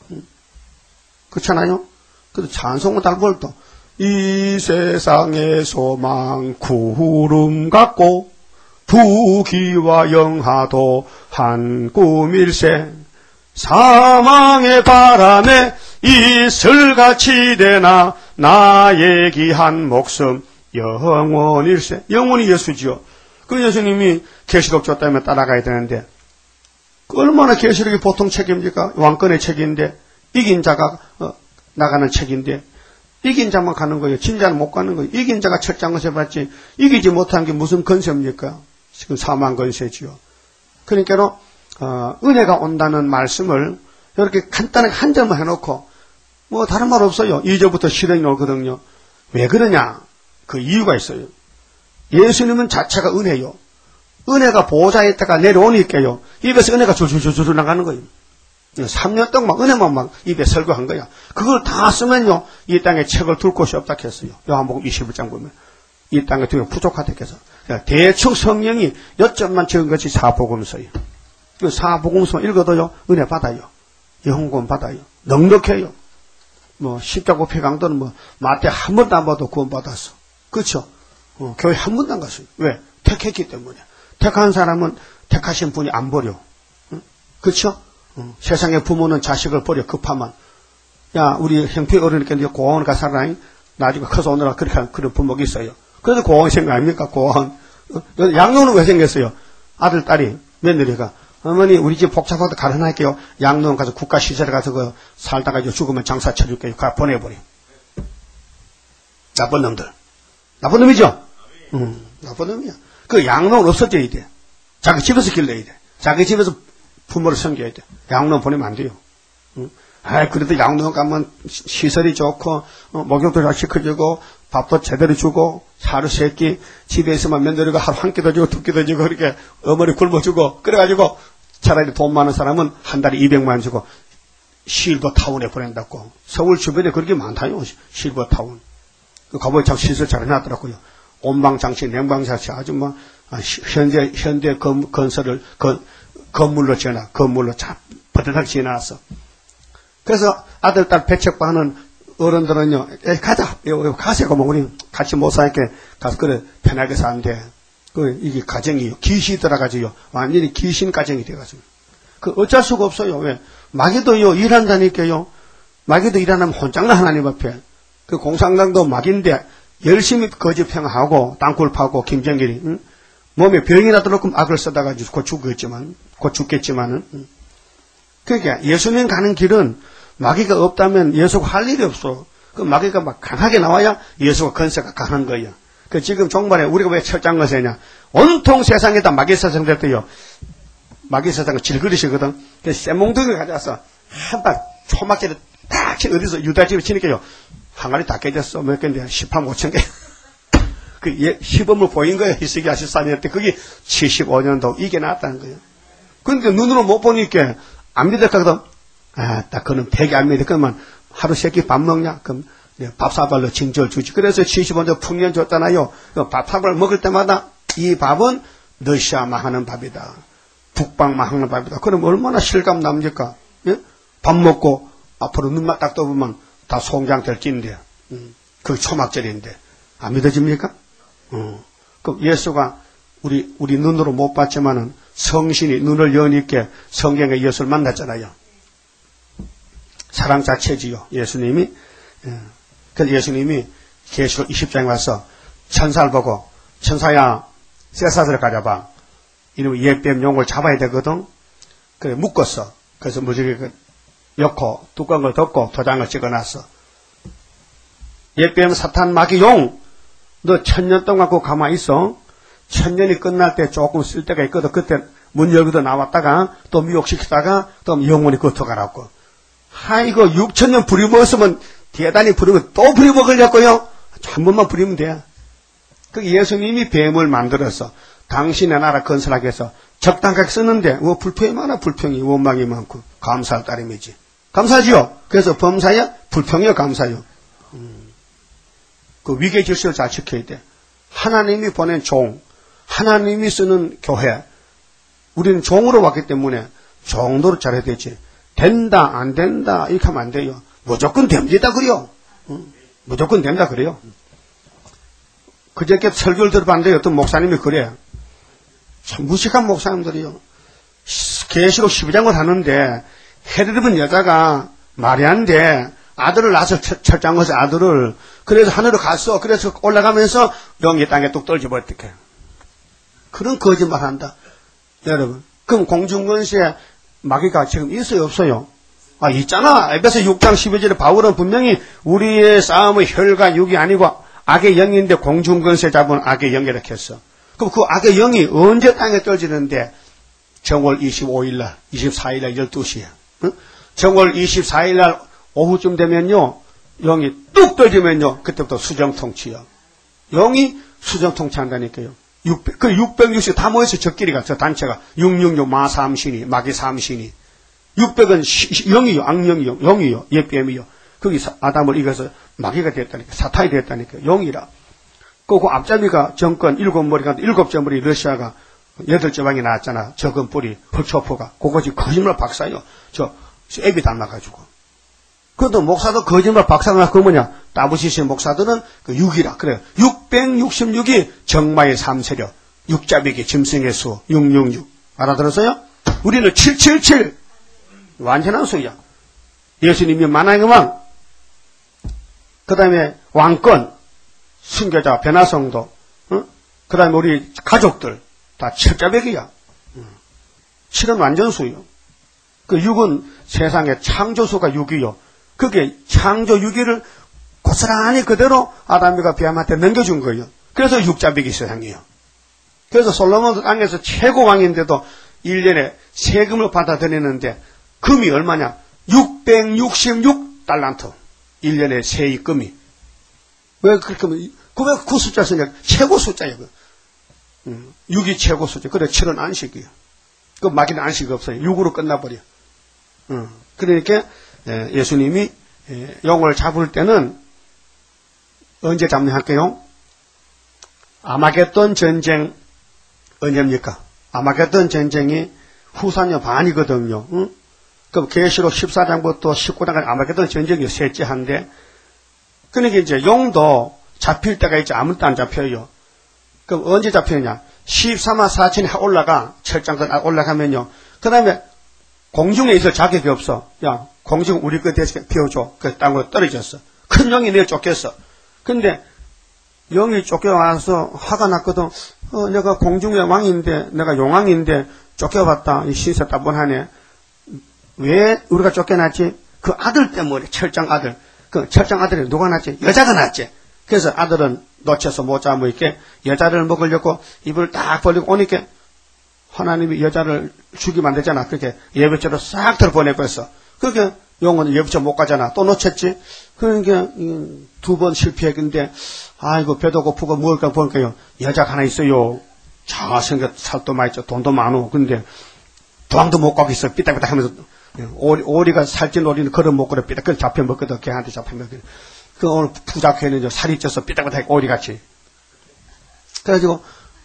그렇잖아요? 그래도 찬송은 달벌 또 이 세상의 소망 구름 같고 부귀와 영화도 한 꿈일세 사망의 바람에 이슬같이 되나 나의 귀한 목숨 영원일세. 영원히 예수지요. 그 예수님이 계시록 줬다면 따라가야 되는데 얼마나 계시록이 보통 책입니까? 왕권의 책인데 이긴 자가 나가는 책인데 이긴 자만 가는 거예요. 진자는 못 가는 거예요. 이긴 자가 철장 것에 받지 이기지 못한 게 무슨 건세입니까? 지금 사망 건세지요. 그러니까 은혜가 온다는 말씀을 이렇게 간단하게 한 점만 해놓고 뭐 다른 말 없어요. 2절부터 실행이 오거든요. 왜 그러냐? 그 이유가 있어요. 예수님은 자체가 은혜요. 은혜가 보호자에 있다가 내려오니까요. 입에서 은혜가 줄줄줄줄 나가는 거예요. 3년 동안 막 은혜만 막 입에 설교한 거야. 그걸 다 쓰면요. 이 땅에 책을 둘 곳이 없다 했어요. 요한복음 21장 보면. 이 땅에 되게 부족하다 해서. 대충 성령이 여점만 적은 것이 사복음서예요. 그 사복음서 읽어도요. 은혜 받아요. 영권 받아요. 넉넉해요. 뭐 십자가 폐강도는 뭐 마태 한 번도 안 봐도 구원 받았어. 그렇죠? 교회 한 번도 안 갔어요. 왜? 택했기 때문에. 택한 사람은 택하신 분이 안 버려. 그렇죠? 세상의 부모는 자식을 버려 급하면. 야, 우리 형태 어른이니까 고아원 가서 살아라잉. 나중에 커서 오느라 그렇게 그런 부모가 있어요. 그래도 고아원 생각 아닙니까? 고아원. 양육은 왜 생겼어요? 아들, 딸이, 며느리가. 어머니, 우리 집 복잡하다 가르쳐할게요. 양로원 가서 국가시설에 가서 살다가 이제 죽으면 장사 쳐줄게요. 가 보내버려. 나쁜 놈들. 나쁜 놈이죠? 나쁜 놈이야. 그 양로원 없어져야 돼. 자기 집에서 길러야 돼. 자기 집에서 부모를 섬겨야 돼. 양로원 보내면 안 돼요. 그래도 양로원 가면 시설이 좋고, 목욕도 잘 시켜주고, 밥도 제대로 주고, 하루 세 끼, 집에 있으면 며느리가 하루 한 끼도 주고, 두 끼도 주고, 그렇게 어머니 굶어주고, 그래가지고, 차라리 돈 많은 사람은 한 달에 200만 원 주고, 실버 타운에 보낸다고. 서울 주변에 그렇게 많다요, 실버 타운. 가보니 참 시설 잘 해놨더라고요. 온방장치, 냉방장치, 아주 뭐, 현대 건설을, 건물로 지어놔, 건물로 참, 버젓하게 지어놨어. 그래서 아들, 딸 배척하는 어른들은요, 가자, 가세요. 뭐, 우리 같이 못 사니까 가서, 그래, 편하게 사는데, 이게 가정이 귀신이 들어가지요. 완전히 귀신 가정이 돼가지고. 어쩔 수가 없어요. 왜? 마귀도요, 일한다니까요. 마귀도 일하면 혼장나 하나님 앞에. 공산당도 마귀인데, 열심히 거짓평하고, 땅굴 파고, 김정일이, 몸에 병이나 들어오면 악을 써다가지고 곧 죽겠지만은. 그러니까 예수님 가는 길은 마귀가 없다면 예수가 할 일이 없어. 그 마귀가 막 강하게 나와야 예수가 건세가 강한 거예요. 지금 종말에 우리가 왜 철장 거세냐. 온통 세상에다 마귀 세상 됐대요. 마귀 세상은 질그릇이거든. 그래서 쇠몽둥이를 가져와서 한발 초막기를 딱 치, 어디서 유다집에 치니까요. 항아리 다 깨졌어. 몇 개인데 18만 5천 개. 시범을 보인 거예요. 히스기야 14년 때. 그게 75년도 이겨놨다는 거예요. 그런데 눈으로 못 보니까 안 믿었거든. 딱 그는 되게 안 믿어. 그러면 하루 세 끼 밥 먹냐? 그럼 밥 사발로 징절 주지. 그래서 75년 풍년 줬잖아요. 밥 사발 먹을 때마다 이 밥은 러시아 망하는 밥이다. 북방 망하는 밥이다. 그럼 얼마나 실감 납니까? 예? 밥 먹고 앞으로 눈만 딱 떠보면 다 송장될 찐데, 그 초막절인데 안 믿어집니까? 그 예수가 우리 눈으로 못 봤지만은 성신이 눈을 여니까 성경에 예수를 만났잖아요. 사랑 자체지요. 예수님이. 그래서 예수님이 계시록 20장에 와서 천사를 보고 천사야 쇠사슬을 가져봐. 이놈의 옛뱀 용을 잡아야 되거든. 그래 묶었어. 그래서 무지개 엮고 뚜껑을 덮고 도장을 찍어놨어. 옛뱀 사탄 마귀 용, 너 1000년 동안 그 가만히 있어. 1000년이 끝날 때 조금 쓸 때가 있거든. 그때 문 열고도 나왔다가 또 미혹시키다가 또 영원히 걷어가라고. 아이고 6000년 부려먹었으면 대단히 부리면 또 부려먹으려고요. 한 번만 부리면 돼. 그 예수님이 뱀을 만들어서 당신의 나라 건설하기 위해서 적당하게 쓰는데 불평이 많아. 불평이 원망이 많고 감사할 따름이지. 감사지요. 그래서 범사야 불평이요 감사요. 그 위계 질서를 잘 지켜야 돼. 하나님이 보낸 종, 하나님이 쓰는 교회, 우리는 종으로 왔기 때문에 종도를 잘해야 되지. 된다 안 된다 이렇게 하면 안 돼요. 무조건 됩니다 그래요. 무조건 된다 그래요. 그저께 설교를 들어봤는데 어떤 목사님이 그래. 참 무식한 목사님들이요. 계시록 12장을 하는데 헤르립은 여자가 마리아인데 아들을 낳아서 철장거서 아들을 그래서 하늘로 갔어. 그래서 올라가면서 영이 땅에 뚝 떨어지면 어떡해. 그런 거짓말 한다. 여러분. 그럼 공중권세에 마귀가 지금 있어요 없어요? 아 있잖아. 에베소 6장 12절에 바울은 분명히 우리의 싸움의 혈과 육이 아니고 악의 영인데 공중권세 잡은 악의 영이라고 했어. 그럼 그 악의 영이 언제 땅에 떨어지는데 정월 25일날 24일날 12시에 정월 24일날 오후쯤 되면요 영이 뚝 떨어지면요 그때부터 수정통치요. 영이 수정통치한다니까요. 660 다 모여서 저끼리가 저 단체가 666 마삼신이 마귀 삼신이 600은 영이요 악령이요 영이요 옛뱀이요. 거기 아담을 이겨서 마귀가 됐다니까 사탄이 됐다니까 영이라. 그 앞잡이가 정권 7머리가 7점머리 러시아가 8제방이 나왔잖아. 적은 뿌리 헐초포가 그것이 거짓말 박사요. 저 애비 닮아가지고. 그래도 목사도 거짓말 박사가 그 뭐냐 따부시신 목사들은 그 6이라 그래요. 666이 정마의 3세력 6자비기 짐승의 수 666 알아들었어요? 우리는 777 완전한 수야. 예수님이 만왕의 왕 그 다음에 왕권 순교자 변화성도 그 다음에 우리 가족들 다 7자백이야. 7은 완전수요. 그 6은 세상의 창조수가 6이요. 그게 창조 6위를 고스란히 그대로 아담이가 비암한테 넘겨준 거예요. 그래서 6자백이 세상이에요. 그래서 솔로몬도 땅에서 최고 왕인데도 1년에 세금을 받아들이는데 금이 얼마냐? 666달란트. 1년에 세입금이. 왜 그렇게 하면, 그 숫자 쓰냐? 최고 숫자예요. 6이 최고 숫자. 그래, 7은 안식이에요. 그 마귀는 안식이 없어요. 6으로 끝나버려. 그러니까, 예수님이 영을 잡을 때는 언제 잡냐 할게요? 아마겟돈 전쟁 언제입니까? 아마겟돈 전쟁이 후산여 반이거든요. 그럼 계시록 14장부터 19장까지 아마겟돈 전쟁이 셋째 한데, 그러니까 이제 용도 잡힐 때가 있지 아무것도 안 잡혀요. 그럼 언제 잡히느냐? 14만 4천이 올라가, 철장선 올라가면요. 그 다음에 공중에 있을 자격이 없어. 야, 공중 우리 거 대신 비워줘. 그 땅으로 떨어졌어. 큰 영이 내가 쫓겼어. 근데 영이 쫓겨와서 화가 났거든. 내가 공중의 왕인데, 내가 용왕인데 쫓겨왔다. 이 신세 따분하네. 왜 우리가 쫓겨났지? 그 아들 때문에, 철장 아들. 그 철장 아들이 누가 낳지? 여자가 낳지. 그래서 아들은 놓쳐서 못 잡고 있게 여자를 먹으려고 입을 딱 벌리고 오니까 하나님이 여자를 죽이면 안 되잖아. 그렇게 예배처로 싹 들어보내버렸어. 그렇게 용은 예배처 못 가잖아. 또 놓쳤지. 그러니까 2번 실패했는데 아이고 배도 고프고 먹을까 보니까요. 여자가 하나 있어요. 잘생겼 살도 많이 쪄 돈도 많어. 근데 도망도 못 가고 있어. 삐딱삐딱 하면서 오리가 살찐 오리는 걸어 못 걸어 삐딱 그걸 잡혀 먹거든. 걔한테 잡혀 먹거든. 그 오늘 부작해는 살이 쪄서 삐딱삐딱 오리같이. 그래가지고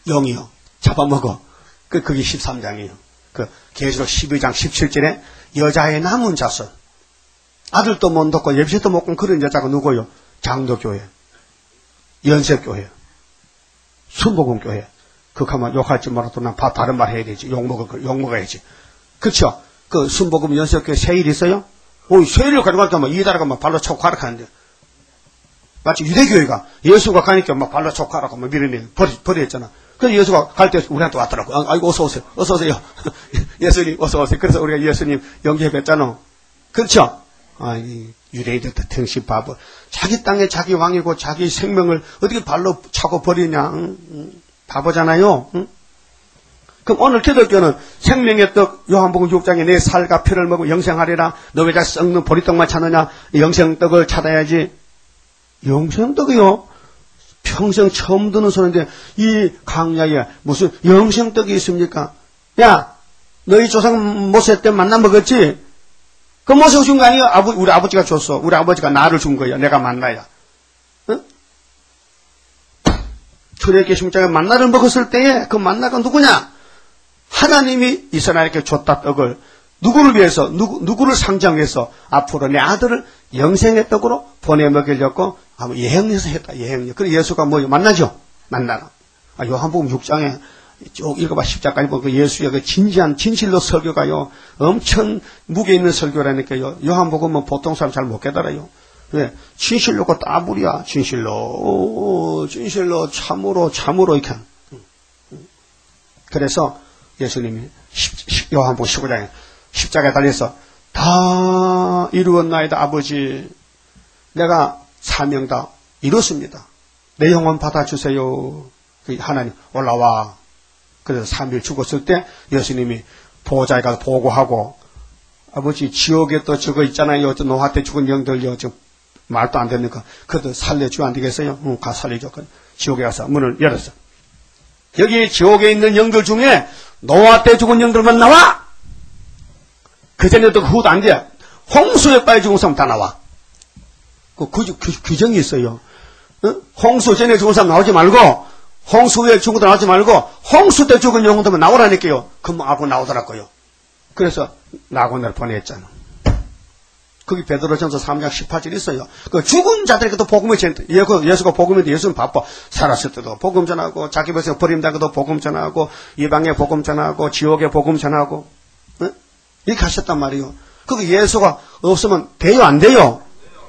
영이요. 잡아먹어. 그게 13장이에요. 계시록 12장 17절에 여자의 남은 자손. 아들도 못 낳고 예비도 못 꾼 그런 여자가 누구요? 장로교회, 연세교회, 순복음교회. 그하면 욕할지 몰라도 난 바른 말 해야 되지. 욕먹어야지. 그쵸? 순복음 연세교회 세일 있어요? 세일을 가져갈 때만 이달아가 막 발로 차고 가라 하는데. 마치 유대교회가 예수가 가니까 막 발로 차고 가라고 막 밀어내. 버렸잖아. 그래서 예수가 갈 때 우리한테 왔더라고. 아이고, 어서오세요. 어서오세요. 예수님, 어서오세요. 그래서 우리가 예수님 연기해 뵀잖아. 그렇죠? 이 유대인들도 등신 바보. 자기 땅에 자기 왕이고 자기 생명을 어떻게 발로 차고 버리냐. 바보잖아요. 응? 그럼 오늘 기독교는 생명의 떡 요한복음 6장에 내 살과 피를 먹고 영생하리라. 너 왜 자꾸 썩는 보리떡만 찾느냐. 영생떡을 찾아야지. 영생떡이요? 평생 처음 듣는 소리인데 이 강야에 무슨 영생떡이 있습니까? 야, 너희 조상 모세 때 만나 먹었지? 그 모세가 준 거 아니야? 우리 아버지가 줬어. 우리 아버지가 나를 준 거야. 내가 만나야. 응? 출애굽기 16장에 만나를 먹었을 때에 그 만나가 누구냐? 하나님이 이스라엘에게 줬다 떡을 누구를 위해서, 누구를 상정해서 앞으로 내 아들을 영생의 떡으로 보내 먹이려고 예행에서 했다. 예행력. 그래서 예수가 만나죠? 만나라. 요한복음 6장에 쭉 읽어봐. 10장까지 보면 예수의 그 진지한 진실로 설교가요. 엄청 무게 있는 설교라니까요. 요한복음은 보통 사람 잘 못 깨달아요. 왜? 진실로가 따블이야. 진실로, 참으로 이렇게. 그래서 예수님이 요한복음 15장에 십자가에 달려서 다 이루었나이다 아버지. 내가 사명 다 이뤘습니다. 내 영혼 받아주세요. 하나님 올라와. 그래서 3일 죽었을 때 예수님이 보호자에 가서 보고하고 아버지 지옥에 또 저거 있잖아요. 저 노화 때 죽은 영들요. 저 말도 안 되니까 그것도 살려주면 안 되겠어요? 응, 가 살려줘. 지옥에 가서 문을 열었어. 여기 지옥에 있는 영들 중에 노아 때 죽은 영들만 나와. 그 전에도 그 후도 안 돼. 홍수에 빠져 죽은 사람 다 나와. 규정이 있어요. 응? 홍수 전에 죽은 사람 나오지 말고 홍수 후에 죽은 사람 나오지 말고 홍수 때 죽은 영혼들만 나오라니까요. 그럼 하고 나오더라고요. 그래서 낙원을 보냈잖아. 거기 베드로전서 3장 18절 있어요. 그 죽은 자들에게도 복음을 전했다. 예수가 복음인데 예수는 바빠. 살았을 때도 복음 전하고 자기 백성 버림당해도 복음 전하고 이방에 복음 전하고 지옥에 복음 전하고 응? 이렇게 하셨단 말이에요. 그거 예수가 없으면 돼요 안 돼요?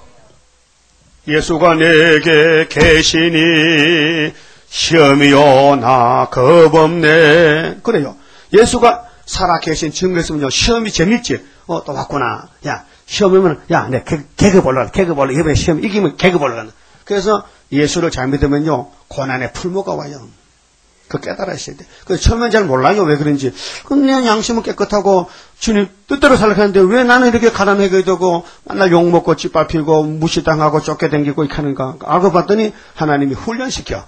예수가 내게 계시니 시험이 오나 겁없네. 그래요. 예수가 살아 계신 증거였으면요. 시험이 재밌지. 또 왔구나. 야, 시험이면, 야, 내 계급 올라가. 이번에 시험 이기면 계급 올라가는. 그래서 예수를 잘 믿으면요. 고난의 풀모가 와요. 그 깨달으셔야 돼. 처음엔 잘 몰라요. 왜 그런지. 그냥 양심은 깨끗하고 주님 뜻대로 살려고 하는데 왜 나는 이렇게 가난하게 되고 맨날 욕먹고 짓밟히고 무시당하고 쫓겨다니고 이렇게 하는가. 알고 봤더니 하나님이 훈련시켜.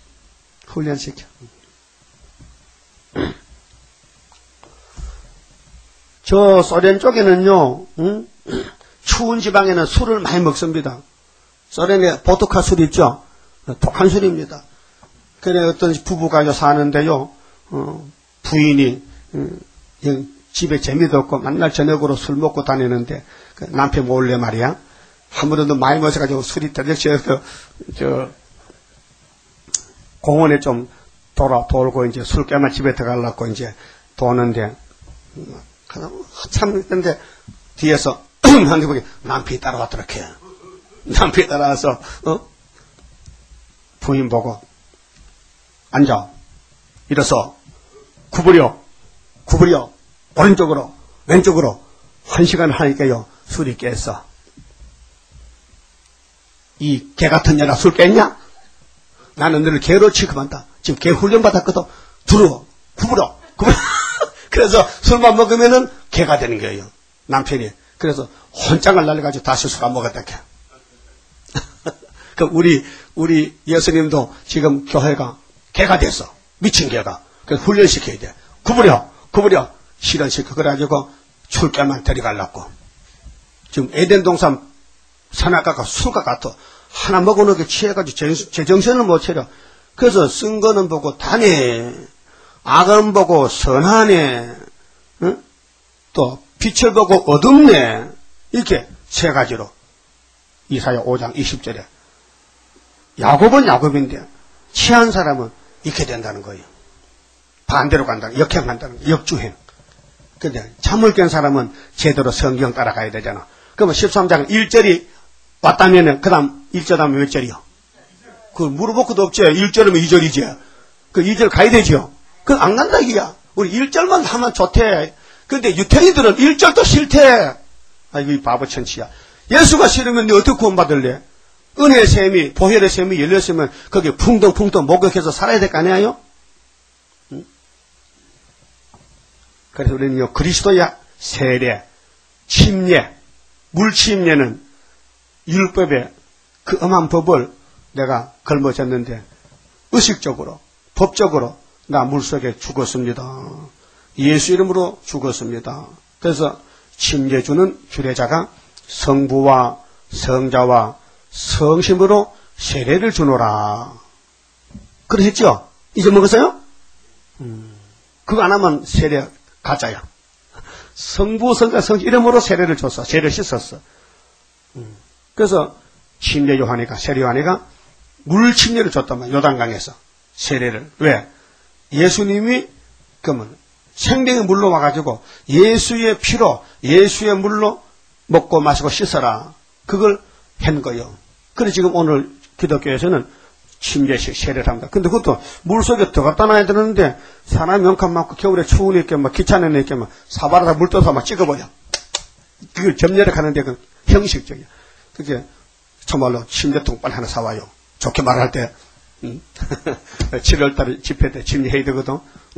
저 소련 쪽에는요, 추운 지방에는 술을 많이 먹습니다. 소련에 보드카 술 있죠? 독한 술입니다. 그래 어떤 부부가 사는데요, 부인이 집에 재미도 없고 맨날 저녁으로 술 먹고 다니는데 그 남편 몰래 말이야. 한 번도 많이 마셔가지고 술이 떨어져서 공원에 좀 돌고 이제 술 깨만 집에 들어가려고 이제 도는데 한참 있던데 뒤에서 한국에 남편이 따라왔더라케. 남편이 따라와서 부인 보고 앉아 일어서 구부려 오른쪽으로 왼쪽으로 1시간 하니까요 술이 깼어. 이 개 같은 년아 술 깼냐? 나는 너를 개로 취급한다. 지금 개 훈련 받았거든. 들어 구부려 그래서 술만 먹으면은 개가 되는 거예요. 남편이. 그래서 혼장을 날려가지고 다시 술 안 먹었다. 그 우리 예수님도 지금 교회가 개가 됐어. 미친 개가. 그래서 훈련시켜야 돼. 구부려 실현시켜. 그래가지고 출가만 데려가려고. 지금 에덴 동산 산악가가 술과 같아. 하나 먹어놓게 취해가지고 제정신을 못 차려. 그래서 쓴 거는 보고 다네, 악은 보고 선하네, 응? 또 빛을 보고 어둡네. 이렇게 세 가지로 이사야 5장 20절에 야곱은 야곱인데 취한 사람은 이렇게 된다는 거예요. 반대로 간다는, 역행한다는 거예요. 역주행. 근데 잠을 깬 사람은 제대로 성경 따라가야 되잖아. 그러면 13장 1절이 왔다면은 그 다음 1절 하면 몇 절이요? 그 물어볼 것도 없지. 1절이면 2절이지. 그 2절 가야 되죠. 그 안 간다 이게야. 우리 1절만 하면 좋대. 근데 유태인들은 1절도 싫대. 아이고 이 바보 천치야. 예수가 싫으면 너 어떻게 구원받을래? 은혜의 샘이, 보혈의 샘이 열렸으면 거기에 풍덩풍덩 목욕해서 살아야 될 거 아니에요? 응? 그래서 우리는요, 그리스도의 세례, 침례, 물침례는 율법의 그 엄한 법을 내가 걸머졌는데 의식적으로, 법적으로 나 물속에 죽었습니다. 예수 이름으로 죽었습니다. 그래서 침례주는 주례자가 성부와 성자와 성심으로 세례를 주노라. 그러셨죠? 잊어먹었어요? 그거 안 하면 세례 가짜야. 성부, 성자, 성심 이름으로 세례를 줬어. 세례를 씻었어. 그래서 침례 요한이가, 세례 요한이가 물 침례를 줬단 말이야. 요단강에서 세례를. 왜? 예수님이 그러면 생명의 물로 와가지고 예수의 피로, 예수의 물로 먹고 마시고 씻어라. 그걸 한 거예요. 그래서 지금 오늘 기독교에서는 침례식 세례를 합니다. 근데 그것도 물속에 들어갔다 놔야 되는데 사람이 영감 많고 겨울에 추우니까 막 귀찮으니까 막 사바라다 물 떠서 막 찍어버려. 그걸 점례를 하는데 그 형식적이야. 그게 정말로 침례통 빨리 하나 사와요. 좋게 말할 때 7월달에 집회 때 침례해야 되거든.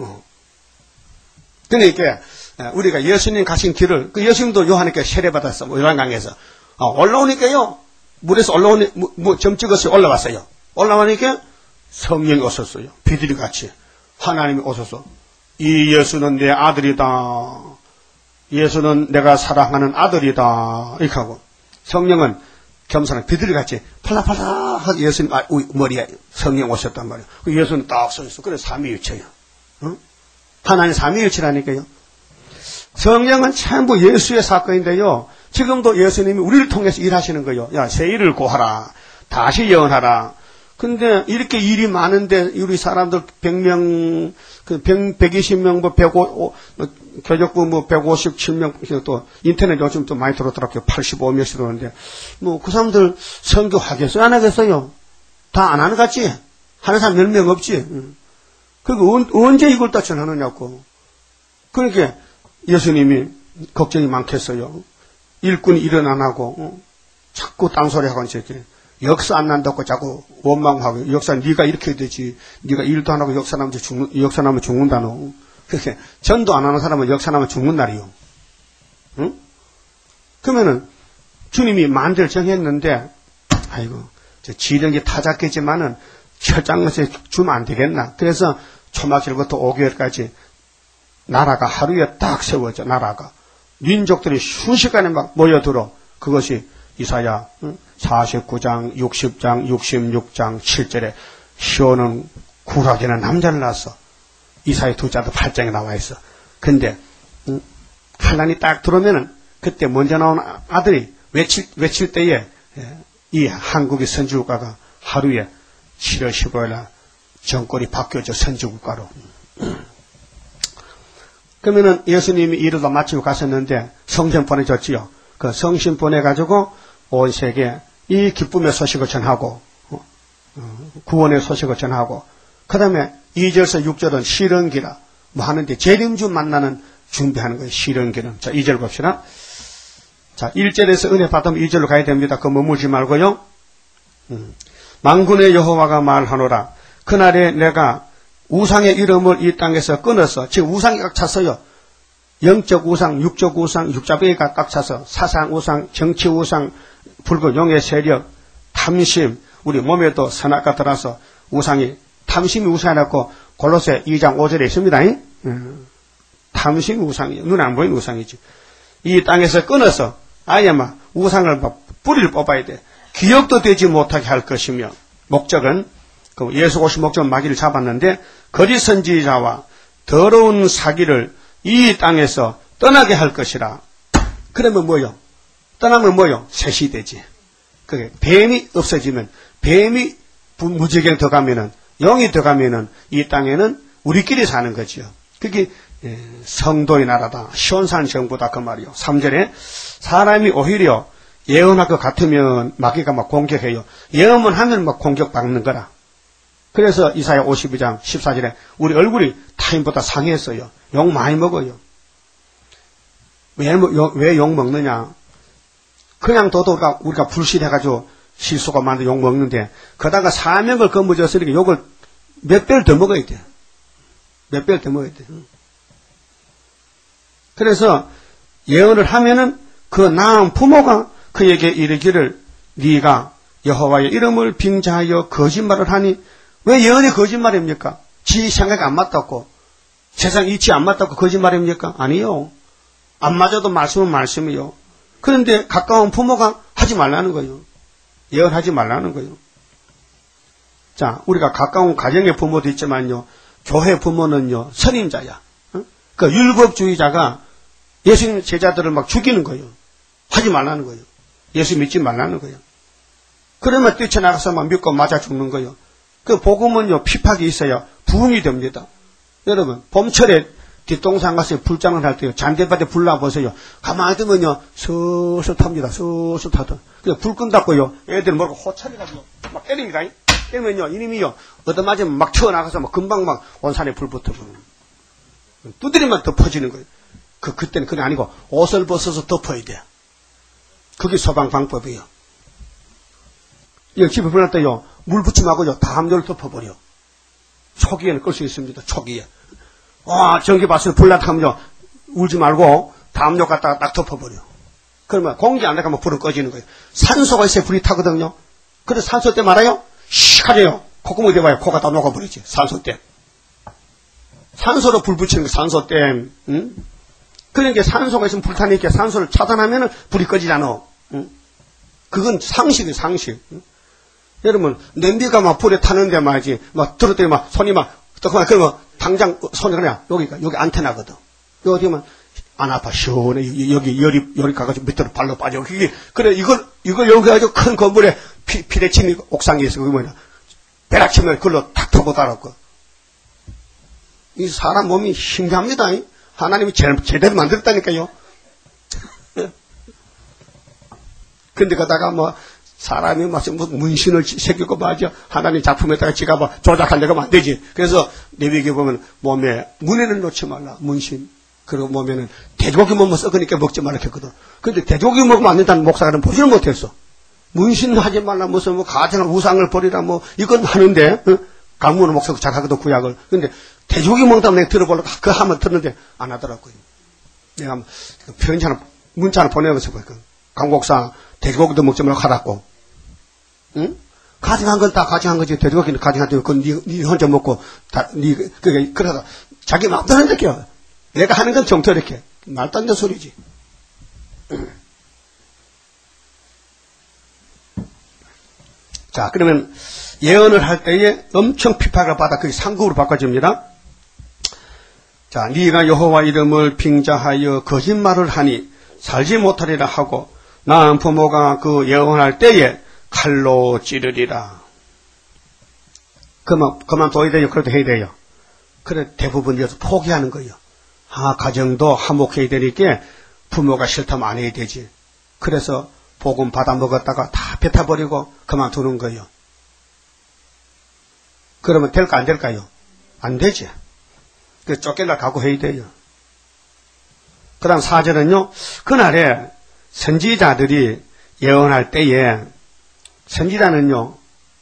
그러니까 우리가 예수님 가신 길을, 그 예수님도 요한에게 세례받았어. 요한강에서. 올라오니까요. 물에서 올라오니, 점 찍어서 올라왔어요. 올라오니까 성령이 오셨어요. 비둘기 같이. 하나님이 오셔서. 이 예수는 내 아들이다. 예수는 내가 사랑하는 아들이다. 이렇게 하고. 성령은 겸손한 비둘기 같이 팔라팔라 하고 예수님 머리에 성령 오셨단 말이에요. 그 예수는 딱 서있어. 그래 삼위일체예요. 응? 하나님 삼위일체라니까요. 성령은 전부 예수의 사건인데요. 지금도 예수님이 우리를 통해서 일하시는 거예요. 야, 새 일을 구하라. 다시 예언하라. 근데 이렇게 일이 많은데 우리 사람들 100명, 120명, 105, 교적부 157명, 또 인터넷 요즘 또 많이 들어오더라고요. 85명씩 들어오는데, 그 사람들 선교 하겠어요? 안 하겠어요? 다 안 하는 것 같지? 하는 사람 몇 명 없지? 그리고 언제 이걸 다 전하느냐고. 그러니까 예수님이 걱정이 많겠어요. 일꾼이 일은 안 하고, 자꾸 딴소리하고 이렇게. 역사 안 난다고 자꾸 원망하고, 역사 네가 이렇게 되지, 네가 일도 안 하고 역사 나면 죽는다 너. 그렇게 전도 안 하는 사람은 역사 나면 죽는 날이요. 응? 그러면은 주님이 만들 정했는데, 아이고, 지령이 타작했지만은 철장것에 주면 안 되겠나. 그래서 초막절부터 5개월까지 나라가 하루에 딱 세워져. 나라가 민족들이 순식간에 막 모여들어. 그것이 이사야 49장, 60장, 66장 7절에 시온은 구락이나 남자를 낳았어. 이사야 2자도 8장에 나와 있어. 근데 환란이 딱 들어오면은 그때 먼저 나온 아들이 외칠 때에 이 한국의 선지국가가 하루에 7월 15일날 정권이 바뀌어져 선지국가로. 그러면은 예수님이 일을 다 마치고 가셨는데 성전 보내줬지요. 그 성신 보내가지고 온 세계에 이 기쁨의 소식을 전하고, 구원의 소식을 전하고, 그 다음에 2절에서 6절은 시런기라, 하는데 재림주 만나는 준비하는 거예요. 시런기는. 자, 2절 봅시다. 자, 1절에서 은혜 받으면 2절로 가야 됩니다. 그 머물지 말고요. 만군의 여호와가 말하노라. 그날에 내가 우상의 이름을 이 땅에서 끊어서, 지금 우상이 꽉 찼어요. 영적 우상, 육적 우상, 육자병이가 꽉 차서 사상 우상, 정치 우상, 불교 용의 세력, 탐심, 우리 몸에도 선악가 들어서 우상이, 탐심이 우상이라고 골로새 2장 5절에 있습니다. 탐심이 우상이에요. 눈에 안 보이는 우상이지. 이 땅에서 끊어서 아예 막 우상을 막 뿌리를 뽑아야 돼. 기억도 되지 못하게 할 것이며, 목적은 그 예수 오실 목적은 마귀를 잡았는데 거짓 선지자와 더러운 사기를 이 땅에서 떠나게 할 것이라. 그러면 뭐요? 떠나면 뭐요? 새 시대지. 그게 뱀이 없어지면, 뱀이 무지개를 더 가면은, 영이 더 가면은 이 땅에는 우리끼리 사는 거지요. 그게 성도의 나라다, 시온산 정부다 그 말이요. 3절에 사람이 오히려 예언할 것 같으면 마귀가 막 공격해요. 예언만 하면 막 공격받는 거라. 그래서 이사야 52장 14절에 우리 얼굴이 타인보다 상했어요. 욕 많이 먹어요. 왜 욕 먹느냐? 그냥 둬도 우리가 불신해가지고 실수가 많은데 욕 먹는데, 그러다가 사명을 거머쥐었으니까 욕을 몇 배를 더 먹어야 돼. 몇 배를 더 먹어야 돼. 그래서 예언을 하면은 그 낳은 부모가 그에게 이르기를 네가 여호와의 이름을 빙자하여 거짓말을 하니, 왜 예언이 거짓말입니까? 지 생각이 안 맞다고, 세상 이치 안 맞다고 거짓말입니까? 아니요. 안 맞아도 말씀은 말씀이요. 그런데 가까운 부모가 하지 말라는 거예요. 예언하지 말라는 거예요. 자, 우리가 가까운 가정의 부모도 있지만요, 교회 부모는요, 선임자야. 그 율법주의자가 예수님 제자들을 막 죽이는 거예요. 하지 말라는 거예요. 예수 믿지 말라는 거예요. 그러면 뛰쳐나가서 막 믿고 맞아 죽는 거예요. 그 복음은요, 피팍이 있어야 부흥이 됩니다. 여러분, 봄철에 뒷동산 가서 불장을 할 때요, 잔디밭에 불 놔보세요. 가만히 두면요, 서서 탑니다. 서서 타도. 그냥 불 끈다고요, 애들 모르고 호차려가지고 막 때립니다. 때리면요, 이놈이요, 얻어맞으면 막 튀어나가서 막 금방 막 온산에 불 붙어버려요. 두드리면 덮어지는 거예요. 그때는 그게 아니고 옷을 벗어서 덮어야 돼. 그게 소방 방법이에요. 이거 집에 불날 때요, 물 붙임하고요, 담요를 덮어버려. 초기에는 끌 수 있습니다. 초기에. 전기밭을 불났다면요, 울지 말고 담요 갖다가 딱 덮어버려. 그러면 공기 안 나가면 불은 꺼지는 거예요. 산소가 있어야 불이 타거든요. 그래서 산소 때 말아요, 씩 하래요. 콧구멍이 대봐요. 코가 다 녹아버리지. 산소 때. 산소로 불 붙이는 게 산소 때. 그러니까 산소가 있으면 불타니까 산소를 차단하면 불이 꺼지잖아. 그건 상식이에요, 상식. 여러분, 냄비가 막 불에 타는데 말이지, 막 들었더니 막 손이 막, 그러면 당장 손이 그냥 여기 안테나거든. 여기면 안 아파, 시원해. 여기 열이 가가지고 밑으로 발로 빠져. 그래, 이걸 여기 가지고 큰 건물에 피레침이 옥상에 있어. 그게 뭐냐. 벼락치면 그걸로 탁 터보다라고. 이 사람 몸이 신기합니다. 하나님이 제대로 만들었다니까요. 근데 그러다가 뭐, 사람이 무슨 문신을 새기고 맞아. 하나님 작품에다가 지가 뭐 조작하려고 하면 안 되지. 그래서 레위기에 보면 몸에 문에는 놓지 말라. 문신. 그리고 몸에는 돼지고기 먹으면 썩으니까 먹지 말라 했거든. 근데 돼지고기 먹으면 안 된다는 목사가 보지를 못했어. 문신 하지 말라. 무슨 뭐 가정을 우상을 버리라. 뭐 이건 하는데 강문호 목사가 작하거든 구약을. 근데 돼지고기 먹다면 내가 들어보려고 그 하면 들었는데 안 하더라고요. 내가 편지 하나 문자 하나 보내면서 보니까 강 목사 돼지고기도 먹지 말라고 하라고. 응? 가증한 건 다 가증한 거지. 돼지고기는 가증한데 그건 니 혼자 먹고 그러다 자기 마음대로 한다게요. 내가 하는 건 정토 이렇게 말도 안 되는 소리지. 자, 그러면 예언을 할 때에 엄청 핍박을 받아 그게 상급으로 바꿔집니다. 자, 네가 여호와 이름을 빙자하여 거짓말을 하니 살지 못하리라 하고 낳은 부모가 그 예언할 때에 칼로 찌르리라. 그만둬야 돼요. 그래도 해야 돼요. 그래 대부분 여기서 포기하는 거예요. 가정도 화목해야 되니까 부모가 싫다면 안 해야 되지. 그래서 복음 받아 먹었다가 다 뱉어버리고 그만두는 거예요. 그러면 될까 안 될까요? 안 되지. 그래서 쫓겨나 각오해야 돼요. 그 다음 4절은요. 그날에 선지자들이 예언할 때에 선지자는요.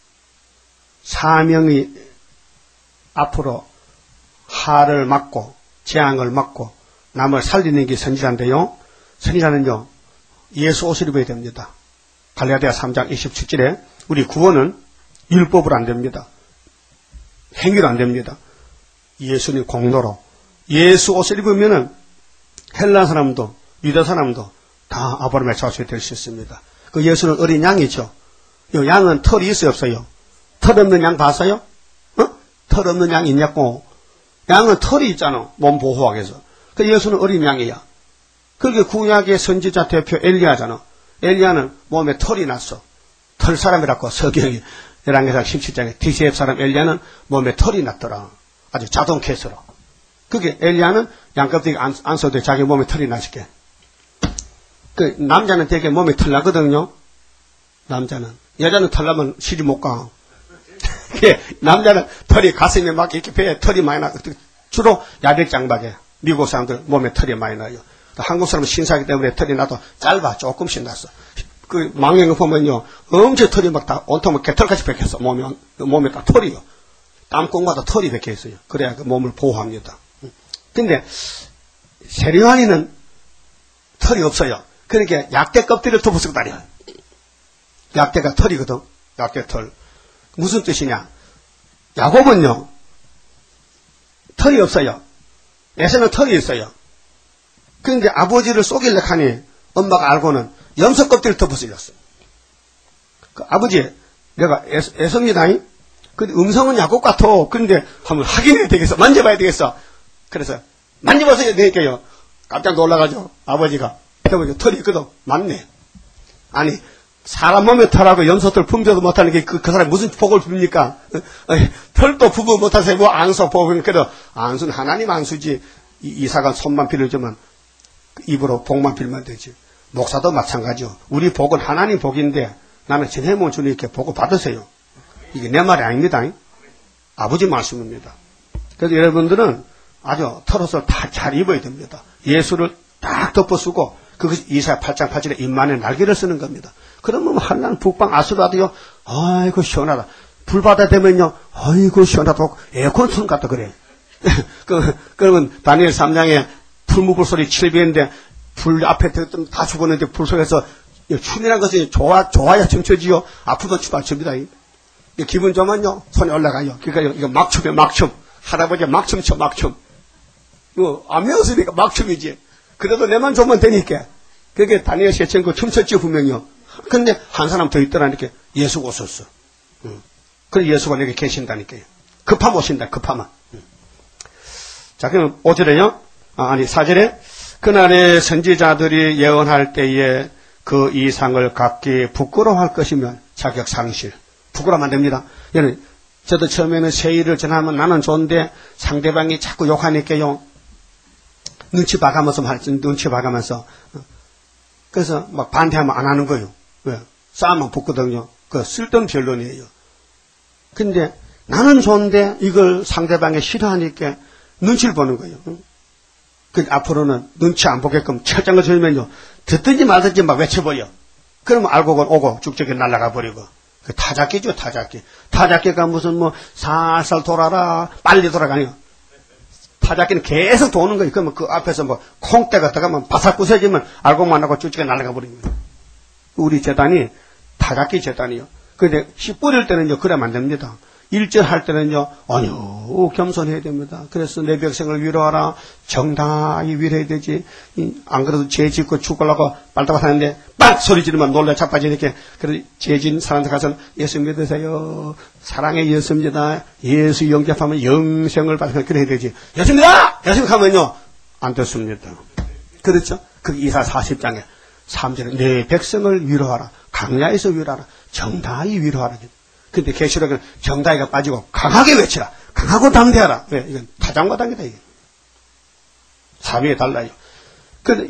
사명이 앞으로 하를 막고 재앙을 막고 남을 살리는 게 선지자인데요. 선지자는요. 예수 옷을 입어야 됩니다. 갈라디아 3장 27절에 우리 구원은 율법으로 안 됩니다. 행위로 안 됩니다. 예수님 공로로 예수 옷을 입으면은 헬라 사람도 유다 사람도 다 아브라함의 자손이 될 수 있습니다. 그 예수는 어린 양이죠. 이 양은 털이 있어요, 없어요? 털 없는 양 봤어요? 털 없는 양 있냐고. 양은 털이 있잖아. 몸 보호하기 위해서. 그 예수는 어린 양이야. 그게 구약의 선지자 대표 엘리야잖아. 엘리야는 몸에 털이 났어. 털 사람이라고 서경이 열왕기상 17장에 디세입 사람 엘리야는 몸에 털이 났더라. 아주 자동 캐서로. 그게 엘리야는 양껍데기 안 써도 자기 몸에 털이 나시게. 그 남자는 되게 몸에 털 나거든요. 남자는. 여자는 털 나면 시집 못 가. 남자는 털이 가슴에 막 이렇게 배에 털이 많이 나. 주로 야백장박에 미국 사람들 몸에 털이 많이 나요. 한국 사람은 신사기 때문에 털이 나도 짧아. 조금씩 났어. 그 망령을 보면요. 엄청 털이 막 다 온통 개털같이 박혔어. 몸에 다 털이요. 땀꽁마다 털이 박혀 있어요. 그래야 그 몸을 보호합니다. 근데 세리와니는 털이 없어요. 그러니까 약대 껍질을 덮어쓰고 다녀요. 약대가 털이거든. 약대 털. 무슨 뜻이냐? 야곱은요. 털이 없어요. 에서는 털이 있어요. 그런데 아버지를 속이려고 하니 엄마가 알고는 염소 껍질을 덮어쓰렸어. 그 아버지, 내가 애섭니다. 근데 음성은 야곱 같아. 그런데 한번 확인해야 되겠어. 만져봐야 되겠어. 그래서 만져봐서 되니까요. 깜짝 놀라가지고 아버지가 털이 있거든. 맞네. 아니 사람 몸에 털하고 염소털 품지도 못하는 게 그 사람이 무슨 복을 빕니까? 털도 부부 못하세요. 뭐 안수 복을. 그래도 안수는 하나님 안수지. 이사가 손만 빌어주면 입으로 복만 빌면 되지. 목사도 마찬가지요. 우리 복은 하나님 복인데 나는 전해모 주님께 복을 받으세요. 이게 내 말이 아닙니다. 아버지 말씀입니다. 그래서 여러분들은 아주 털옷을 다 잘 입어야 됩니다. 예수를 딱 덮어쓰고 그것이 이사야 8장 8절에 임만의 날개를 쓰는 겁니다. 그러면 한난 북방 아수라도요. 아이고 시원하다. 불바다 되면요. 아이고 시원하다. 에어컨 틀 같다 그래. 그러면 다니엘 3장에 풀무불 소리 7배인데 불 앞에 들었더니 다 죽었는데 불 속에서 춤이라는 것이 좋아야 춤춰지요. 앞으로도 춤합니다. 기분 좋으면요. 손이 올라가요. 그러니까 이거 막춤이에요. 막춤. 할아버지 막춤 춰 막춤. 안 배웠으니까 막춤이지. 그래도 내만 좋으면 되니까. 그게 다니엘 셰첸코 춤췄지 분명히요. 근데 한 사람 더 있더라. 이렇게 예수가 오셨어. 그래 예수가 여기 계신다니까요. 급하면 오신다. 급하면. 자 그럼 5절에요. 아니 4절에 그날에 선지자들이 예언할 때에 그 이상을 갖기 부끄러워할 것이면 자격 상실. 부끄러우면 안 됩니다. 저도 처음에는 세일을 전하면 나는 좋은데 상대방이 자꾸 욕하니까요. 눈치 봐가면서. 그래서 막 반대하면 안 하는 거예요. 왜? 싸우면 붙거든요. 그 쓸데없는 변론이에요. 근데 나는 좋은데 이걸 상대방이 싫어하니까 눈치를 보는 거예요. 그 앞으로는 눈치 안 보게끔 철장을 들면요. 듣든지 말든지 막 외쳐버려. 그러면 알고 오고 쭉쭉이 날아가 버리고. 그 타작기죠, 타작기. 타작기가 무슨 살살 돌아라, 빨리 돌아가요. 타작기는 계속 도는 거예요. 그러면 그 앞에서 콩대가 들어가면 바삭 부서지면 알고만 하고 쭉쭉이 날아가 버리는 거예요. 우리 재단이 타작기 재단이요. 근데 씨 뿌릴 때는요, 그러면 안 됩니다. 일절할 때는요, 아니요, 겸손해야 됩니다. 그래서 내 백성을 위로하라. 정당히 위로해야 되지. 안 그래도 죄 짓고 죽으려고 빨다가 하는데, 빡! 소리 지르면 놀라 자빠지니까. 그래서 죄진 사람들 가서 예수 믿으세요. 사랑의 예수입니다. 예수 영접하면 영생을 받으면 그래야 되지. 예수입니다! 예수 하면요, 안 됐습니다. 그렇죠? 그 이사 40장에 3절에 내 백성을 위로하라. 강야에서 위로하라. 정당히 위로하라. 근데 계시록은 정다이가 빠지고 강하게 외치라. 강하고 담대하라. 왜? 이건 타장과 당이다, 이게. 사명이 달라요. 근데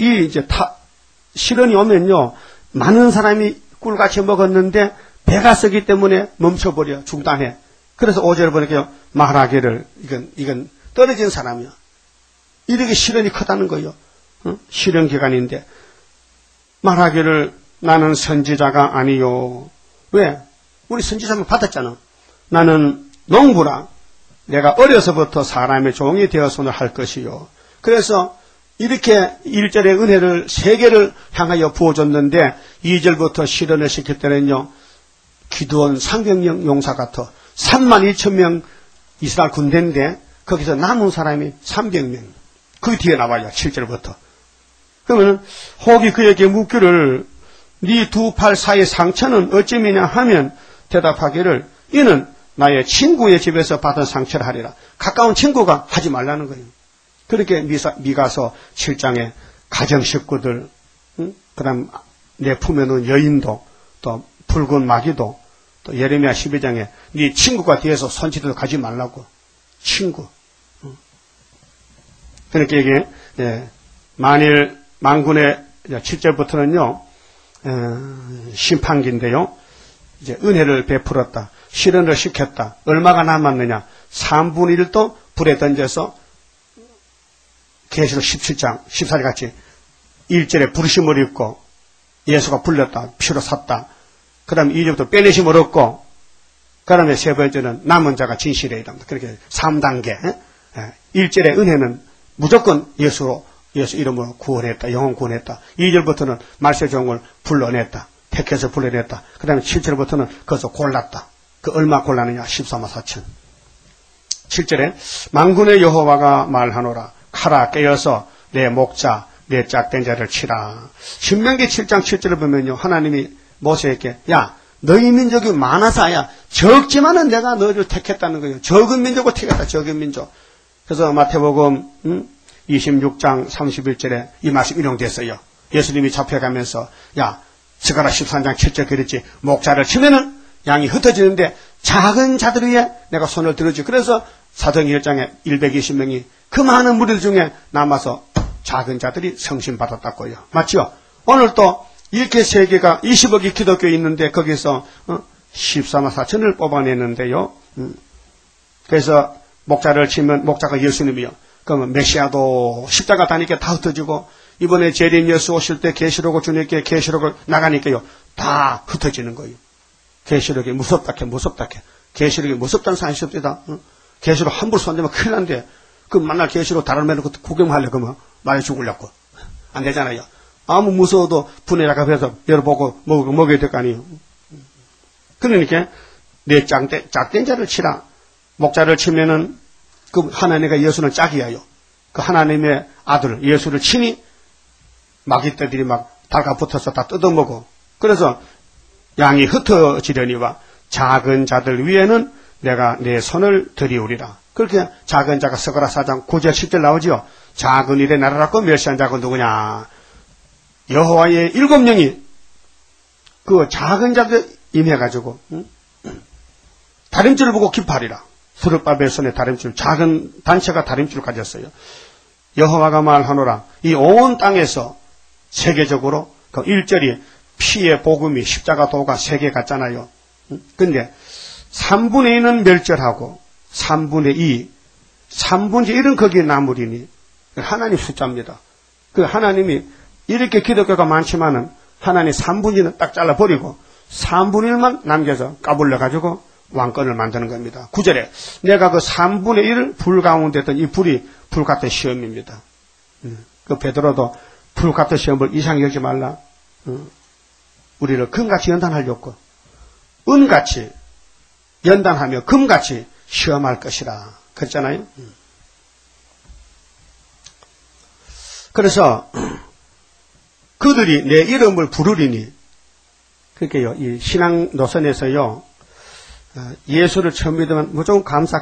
시련이 오면요, 많은 사람이 꿀같이 먹었는데, 배가 쓰기 때문에 멈춰버려. 중단해. 그래서 5절에 보니까요, 말하기를, 이건 떨어진 사람이야. 이렇게 시련이 크다는 거예요. 시련 기간인데. 말하기를 나는 선지자가 아니요. 왜? 우리 선지자만 받았잖아. 나는 농부라. 내가 어려서부터 사람의 종이 되어서는 할 것이요. 그래서 이렇게 1절의 은혜를 3개를 향하여 부어줬는데 2절부터 실현을 시킬 때는요. 기드온 상병령 용사 같아 32,000명 이스라엘 군대인데 거기서 남은 사람이 300명. 그 뒤에 나와요. 7절부터. 그러면 혹이 그에게 묻기를 네 두 팔 사이의 상처는 어찌미냐 하면 대답하기를 이는 나의 친구의 집에서 받은 상처를 하리라. 가까운 친구가 하지 말라는 거예요. 그렇게 미가서 7장에 가정 식구들, 그 다음 내 품에 놓은 여인도, 또 붉은 마귀도, 또 예레미야 12장에 네 친구가 뒤에서 손짓도 가지 말라고. 친구. 그러니까 이게 만일 만군의 7절부터는요 심판기인데요. 이제 은혜를 베풀었다. 실현을 시켰다. 얼마가 남았느냐. 3분의 1도 불에 던져서 계시록 17장 14절 같이 1절에 부르심을 입고 예수가 불렸다. 피로 샀다. 그 다음에 2절부터 빼내심을 얻고 그 다음에 세 번째는 남은 자가 진실에 이랍니다. 그렇게 3단계. 1절의 은혜는 무조건 예수 이름으로 구원했다. 영혼 구원했다. 2절부터는 말세 종을 불러냈다. 택해서 불러냈다. 그 다음에 7절부터는 거기서 골랐다. 그 얼마 골랐느냐? 14만 4천. 7절에 만군의 여호와가 말하노라. 칼아 깨어서 내 목자 내 짝된 자를 치라. 신명기 7장 7절을 보면요. 하나님이 모세에게 야 너희 민족이 많아서야 적지만은 내가 너희를 택했다는 거예요. 적은 민족을 택했다. 적은 민족. 그래서 마태복음 26장 31절에 이 말씀 인용됐어요. 예수님이 잡혀가면서 야 스가랴 13장 7절 그랬지. 목자를 치면은 양이 흩어지는데 작은 자들 위에 내가 손을 들어주고 그래서 사도행전 1장에 120명이 그 많은 무리들 중에 남아서 작은 자들이 성신받았다고요. 맞죠? 오늘 또 이렇게 세계가 20억이 기독교에 있는데 거기서 14만 4천을 뽑아내는데요. 그래서 목자를 치면 목자가 예수님이요. 그러면 메시아도 십자가 다니까 다 흩어지고 이번에 재림 예수 오실 때 계시록을 주님께 계시록을 나가니까요. 다 흩어지는 거예요. 계시록이 무섭다 캐. 계시록이 무섭다는 사람이 없다. 계시록 함부로 손대면 큰일 난데 그 만날 계시록 다른 매는 구경하려 그러면 많이 죽으려고. 안 되잖아요. 아무 무서워도 분해라고 해서 열어보고 먹어야 될 거 아니에요. 그러니까 내 짝된 자를 치라. 목자를 치면은 그 하나님과 예수는 짝이야요. 그 하나님의 아들 예수를 치니 마귀떼들이 막 달가붙어서 다 뜯어먹어. 그래서 양이 흩어지려니와 작은 자들 위에는 내가 내 손을 들이우리라. 그렇게 작은 자가 스가랴 4장 9절 10절 나오지요. 작은 일에 나라라고 멸시한 자가 누구냐. 여호와의 7명이 그 작은 자들 임해가지고 다림줄을 보고 기뻐하리라. 스룹바벨 손에 다림줄, 작은 단체가 다림줄을 가졌어요. 여호와가 말하노라. 이 온 땅에서 세계적으로 그 1절이 피의 복음이 십자가 도가 세계 갔잖아요. 근데 3분의 2는 멸절하고 3분의 2, 3분의 1은 거기에 남으리니 하나님 숫자입니다. 그 하나님이 이렇게 기독교가 많지만은 하나님 3분의 2는 딱 잘라버리고 3분의 1만 남겨서 까불려가지고 왕권을 만드는 겁니다. 9절에 내가 그 3분의 1을 불 가운데 했던 이 불이 불 같은 시험입니다. 그 베드로도 불 같은 시험을 이상히 여기지 말라. 우리를 금같이 연단하려고 은같이 연단하며 금같이 시험할 것이라 그랬잖아요. 그래서 그들이 내 이름을 부르리니 그러니까요. 이 신앙 노선에서요. 예수를 처음 믿으면 무조건 감사.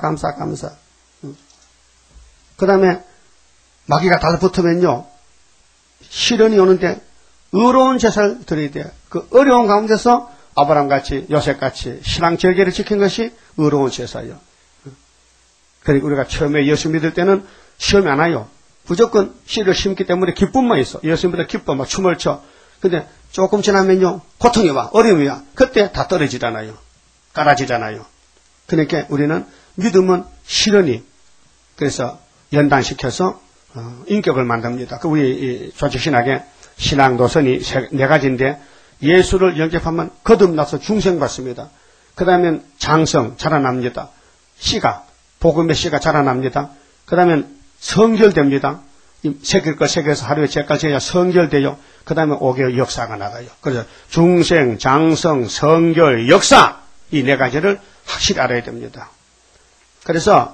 그 다음에 마귀가 달라붙으면요. 시련이 오는데 의로운 제사를 드려야 돼요. 그 어려운 가운데서 아브라함같이 요셉같이 신앙 절개를 지킨 것이 의로운 제사예요. 그러니까 우리가 처음에 예수 믿을 때는 시험이 안 와요. 무조건 씨를 심기 때문에 기쁨만 있어. 예수 믿을 기뻐 막 춤을 춰. 근데 조금 지나면요. 고통이 와. 어려움이 와. 그때 다 떨어지잖아요. 깔아지잖아요. 그러니까 우리는 믿음은 시련이 그래서 연단시켜서 인격을 만듭니다. 그 우리 조직신학의 신앙 노선이 네 가지인데 예수를 영접하면 거듭나서 중생받습니다. 그 다음엔 장성 자라납니다. 씨가 복음의 씨가 자라납니다. 그 다음엔 성결됩니다. 새길 것 새겨서 하루에 제까지 해야 성결돼요. 그 다음에 5개월 역사가 나가요. 그래서 중생, 장성, 성결, 역사 이 네 가지를 확실히 알아야 됩니다. 그래서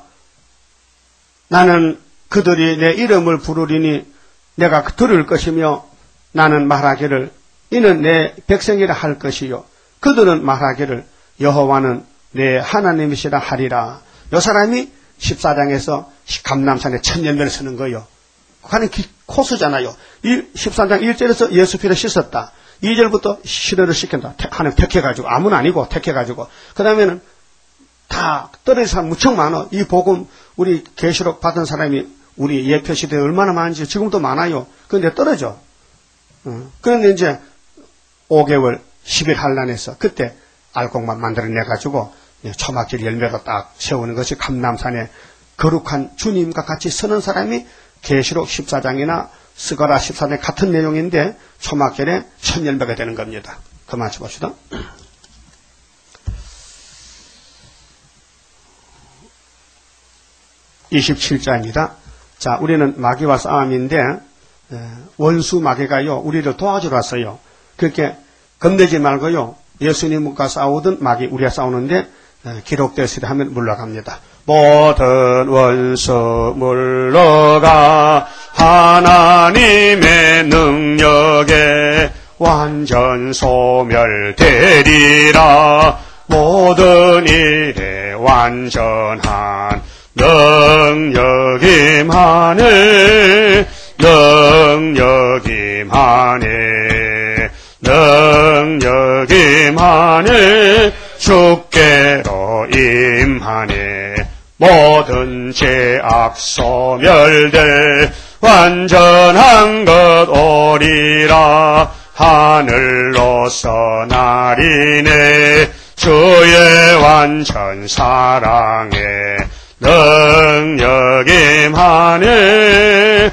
나는 그들이 내 이름을 부르리니 내가 들을 것이며 나는 말하기를 이는 내 백성이라 할 것이요 그들은 말하기를 여호와는 내 하나님이시라 하리라. 이 사람이 14장에서 감람산에 천년면을 서는 거예요. 그는 코스잖아요. 13장 1절에서 예수 피로 씻었다. 2절부터 시료를 시킨다. 하나님 택해가지고, 아무는 아니고 택해가지고. 그 다음에는 다 떨어진 사람 무척 많아. 이 복음, 우리 계시록 받은 사람이 우리 예표 시대에 얼마나 많은지 지금도 많아요. 그런데 떨어져. 그런데 이제 5개월 10일 한란에서 그때 알곡만 만들어내가지고 초막질 열매로 딱 세우는 것이 감람산에 거룩한 주님과 같이 서는 사람이 계시록 14장이나 스가랴 14장 같은 내용인데 초막절에 천열매가 되는 겁니다. 그만 봅시다. 27장입니다. 자, 우리는 마귀와 싸움인데 원수 마귀가요 우리를 도와주러 왔어요. 그렇게 겁내지 말고요 예수님과 싸우든 마귀 우리가 싸우는데 기록되었으리 하면 물러갑니다. 모든 원수 물러가 하나님의 능력에 완전 소멸되리라. 모든 일에 완전한 능력임하네. 능력임하네. 능력임하네. 주께로 임하네. 모든 죄악 소멸돼 완전한 것 오리라. 하늘로서 날이네. 주의 완전 사랑에 능력임하네.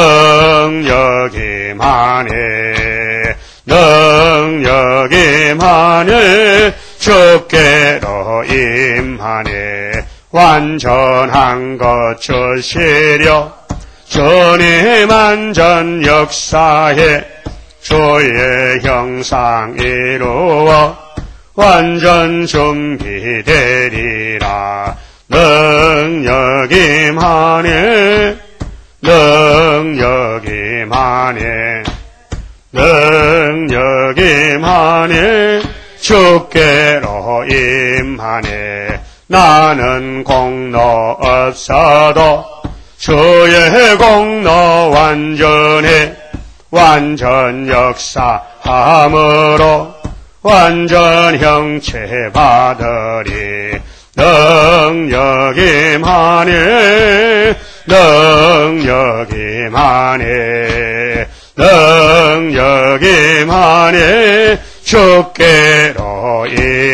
능력임하네. 능력임하네. 주께로 임하네. 완전한 것 주시려 주님 완전 역사해 주의 형상 이루어 완전 준비되리라. 능력임하네. 능력임하네. 능력임하네. 주께로 임하네. 나는 공로 없어도 주의 공로 완전해. 완전 역사함으로 완전 형체 받으리. 능력임하네. 능력임하네. 능력임하네. 주께로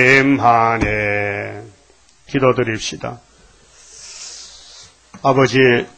임하네. 기도드립시다. 아버지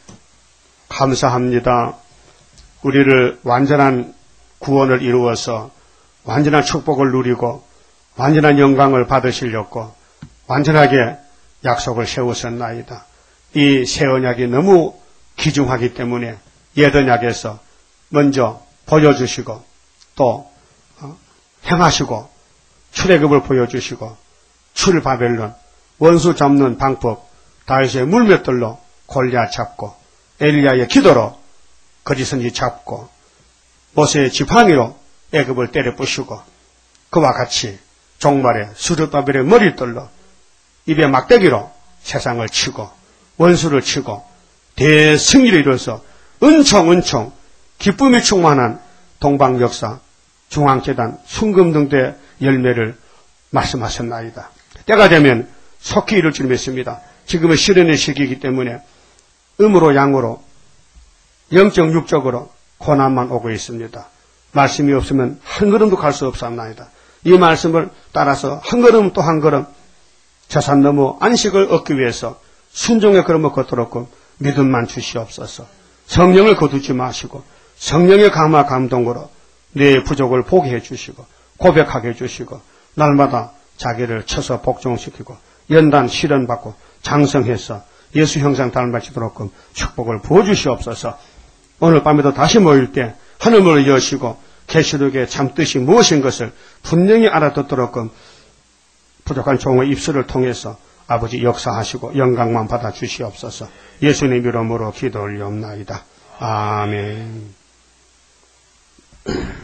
감사합니다. 우리를 완전한 구원을 이루어서 완전한 축복을 누리고 완전한 영광을 받으시려고 완전하게 약속을 세우셨나이다. 이 새 언약이 너무 귀중하기 때문에 옛 언약에서 먼저 보여주시고 또 행하시고 출애굽을 보여주시고 출바벨론 원수 잡는 방법, 다윗의 물맷돌로 골리앗 잡고 엘리야의 기도로 거짓선지 잡고 모세의 지팡이로 애굽을 때려 부수고 그와 같이 종말에 스룹바벨의 머리돌로 입에 막대기로 세상을 치고 원수를 치고 대승리를 이루어서 은총은총 기쁨이 충만한 동방역사 중앙재단 순금등대 열매를 말씀하셨나이다. 때가 되면 속히 이룰 줄 믿습니다. 지금은 실현의 시기이기 때문에 음으로 양으로 영적 육적으로 고난만 오고 있습니다. 말씀이 없으면 한 걸음도 갈 수 없사옵나이다. 이 말씀을 따라서 한 걸음 또 한 걸음 저산 넘어 안식을 얻기 위해서 순종의 걸음을 걷도록 믿음만 주시옵소서. 성령을 거두지 마시고 성령의 감화 감동으로 내 부족을 보게 해주시고 고백하게 해주시고 날마다 자기를 쳐서 복종시키고 연단 실현받고 장성해서 예수 형상 닮아지도록 축복을 부어주시옵소서. 오늘 밤에도 다시 모일 때 하늘문을 여시고 계시록의 참 뜻이 무엇인 것을 분명히 알아듣도록 부족한 종의 입술을 통해서 아버지 역사하시고 영광만 받아 주시옵소서. 예수님 이름으로 기도 올리옵나이다. 아멘.